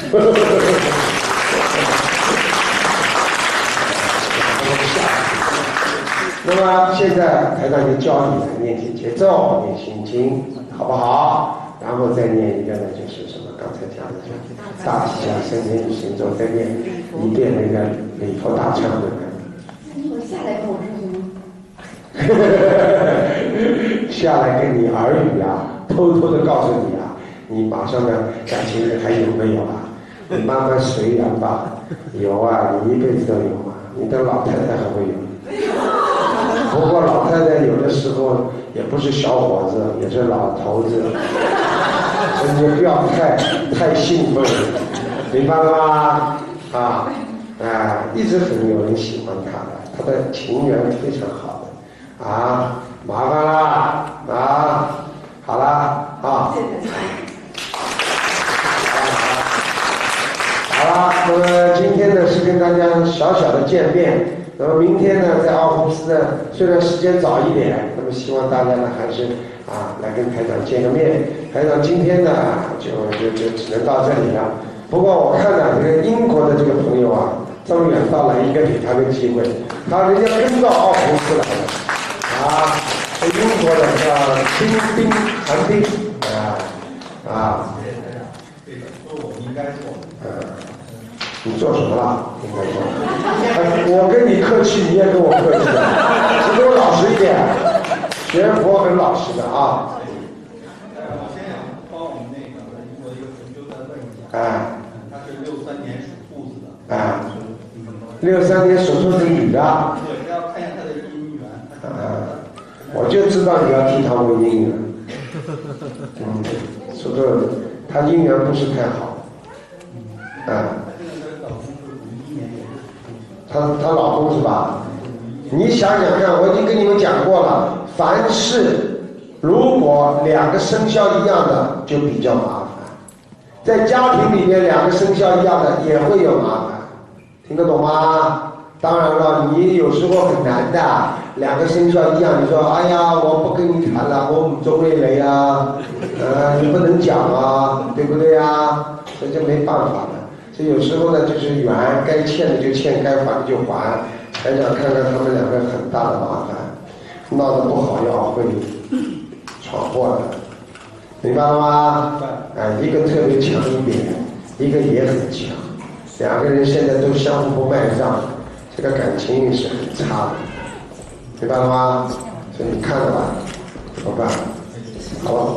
A: 那么现在台长就教你来念姐姐咒、念心经，好不好？然后再念一个呢，就是什么？刚才讲的大吉祥天女神咒，再念一遍那个礼佛大忏悔文。
I: 那你下来跟我说行吗？
A: 下来跟你耳语偷偷的告诉你你马上的感情还有没有你慢慢随缘吧。有你一辈子都有你的老太太还会有。不过老太太有的时候也不是小伙子，也是老头子，所以你不要太兴奋，明白了吗？一直很有人喜欢他的，他的情缘非常好的麻烦啦好啦好了，那么今天呢是跟大家小小的见面。 那么明天呢，在奥胡斯呢，虽然时间早一点，那么希望大家呢还是来跟台长见个面。台长今天呢就只能到这里了。不过我看呢，这个英国的这个朋友啊，这么远道来，应该给他个机会，人家跟到奥胡斯来了英国的叫冰寒冰
J: 这个说我们应该做。
A: 你做什么了？应该说，我跟你客气，你也跟我客气，你给我老实一点，学佛很老实的啊。
J: 我先想帮我们那个英国一个同修再问一下。他是63年属兔子的。
A: 63年属兔子女的。
J: 对，要看一下他的姻缘。
A: 我就知道你要替他问姻缘。属兔子，他姻缘不是太好。她老公是吧？你想想看，我已经跟你们讲过了，凡是如果2个生肖一样的就比较麻烦，在家庭里面2个生肖一样的也会有麻烦，听得懂吗？当然了，你有时候很难的，2个生肖一样，你说哎呀我不跟你谈了，我唔中意你啊，你不能讲啊，对不对啊？这就没办法了。所以有时候呢，就是缘，该欠的就欠，该还的就还。台长看看他们2个很大的麻烦，闹得不好要会闯祸的，明白了吗？一个特别强一点，一个也很强，2个人现在都相互不卖账，这个感情是很差的，明白了吗？所以你看着吧，怎么办？好吧。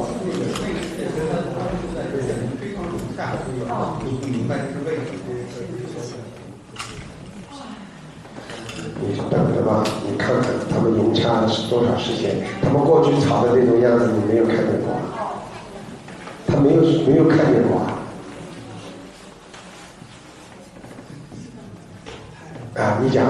A: 你就等着吧，你看看他们融洽是多少时间，他们过去吵的那种样子，你没有看见过，他没有看见过你讲。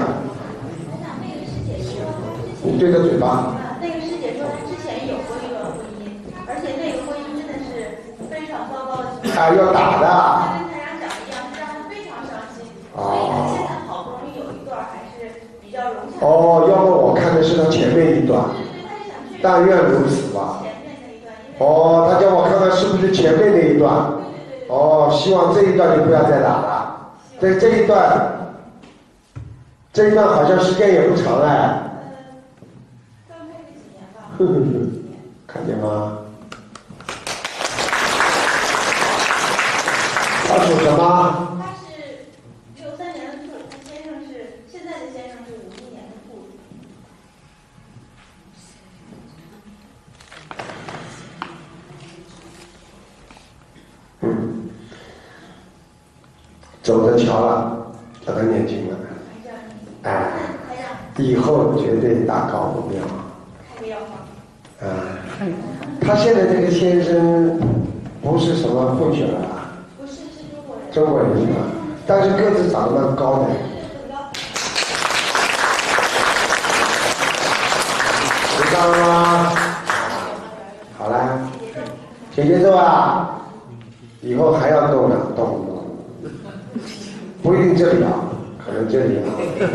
A: 你对着嘴巴。
K: 那个师姐说她之前有过一段婚姻，而且那个婚姻真的是非常糟糕的情况。
A: 要打的。
K: 她跟台长讲的一样，是让她非常伤心。所以她现在好不容易有一段还是比较融洽。
A: 要么我看的是他前面一段。但愿如此吧。他叫我看看是不是前面那一段。希望这一段就不要再打了。这一段好像时间也不长哎。看见吗？他属什么？
K: 他是63年的兔，他现在的先生是51年的兔子。
A: 走着瞧了，叫他念经了。以后绝对大高不妙。他现在这个先生不是什么混血儿啊？
K: 不是，是中国人。
A: 中国人是吧？但是个子长得蛮高的。知道了吗？好了，姐姐是吧？以后还要动的，动。不一定这里啊，可能这里啊。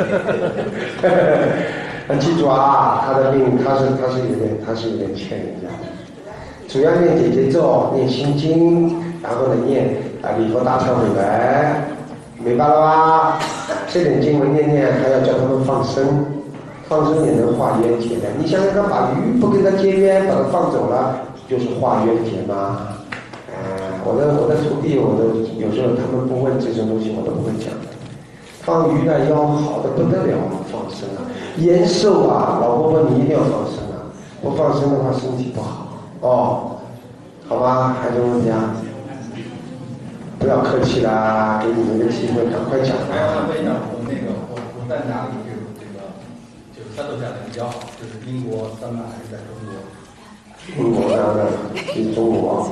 A: 记住啊，他的病他是有点欠人家的。主要念姐姐咒，念心经，然后呢念礼佛大忏悔文，明白了吧？这点经文念，还要叫他们放生，放生也能化冤结的。你想想看，把鱼不跟他结冤，把它放走了，就是化冤结吗？我的徒弟，有时候他们不问这种东西，我都不会讲的。放鱼呢要好的不得了，放生啊，延寿啊，老婆婆你一定要放生啊，不放生的话身体不好好吧？还有什么问题啊？不要客气啦，给你们个机会，赶快讲啊！
J: 问一下我在哪里这个战斗下来比较好？就是英国、丹麦还是在中国？
A: 英国的是中国。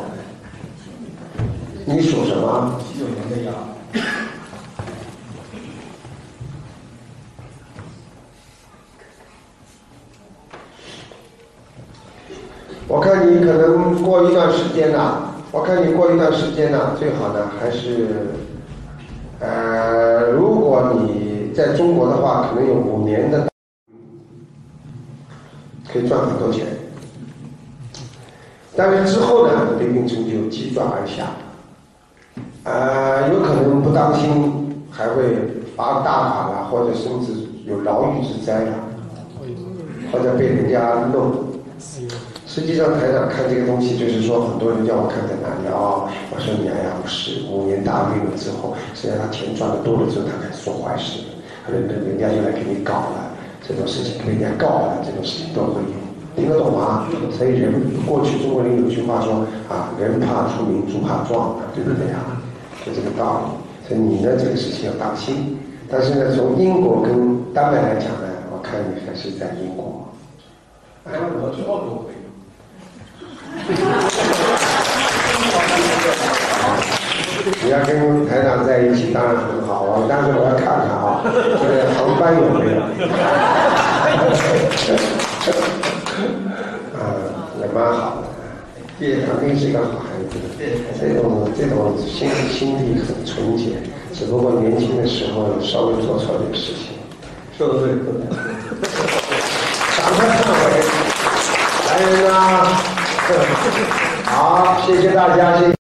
A: 你属什么
J: ？79年的羊。
A: 我看你可能过一段时间最好呢还是，如果你在中国的话，可能有5年的，可以赚很多钱。但是之后呢，对运程就急转而下，有可能不当心还会罚大款了，或者甚至有牢狱之灾了，或者被人家弄。实际上台长看这个东西，就是说很多人叫我看在哪里我说你不是5年大运了之后，实际上他钱赚的多了之后，他开始做坏事，可能人家就来给你搞了，这种事情被人家告了，这种事情都会有。听得懂吗？所以过去中国人有句话说人怕出名，猪怕壮，对不对啊？就这个道理。所以你呢，这个事情要当心。但是呢，从英国跟丹麦来讲呢，我看你还是在英国。
J: 我要去澳洲可以吗？
A: 你要跟台长在一起，当然很好但是我要看看这个航班有没有。也蛮好的，肯定是一个好孩子。这种心地很纯洁，只不过年轻的时候稍微做错点事情。
J: 说得对，
A: 赶快忏悔，来人啊！好，谢谢大家，谢谢。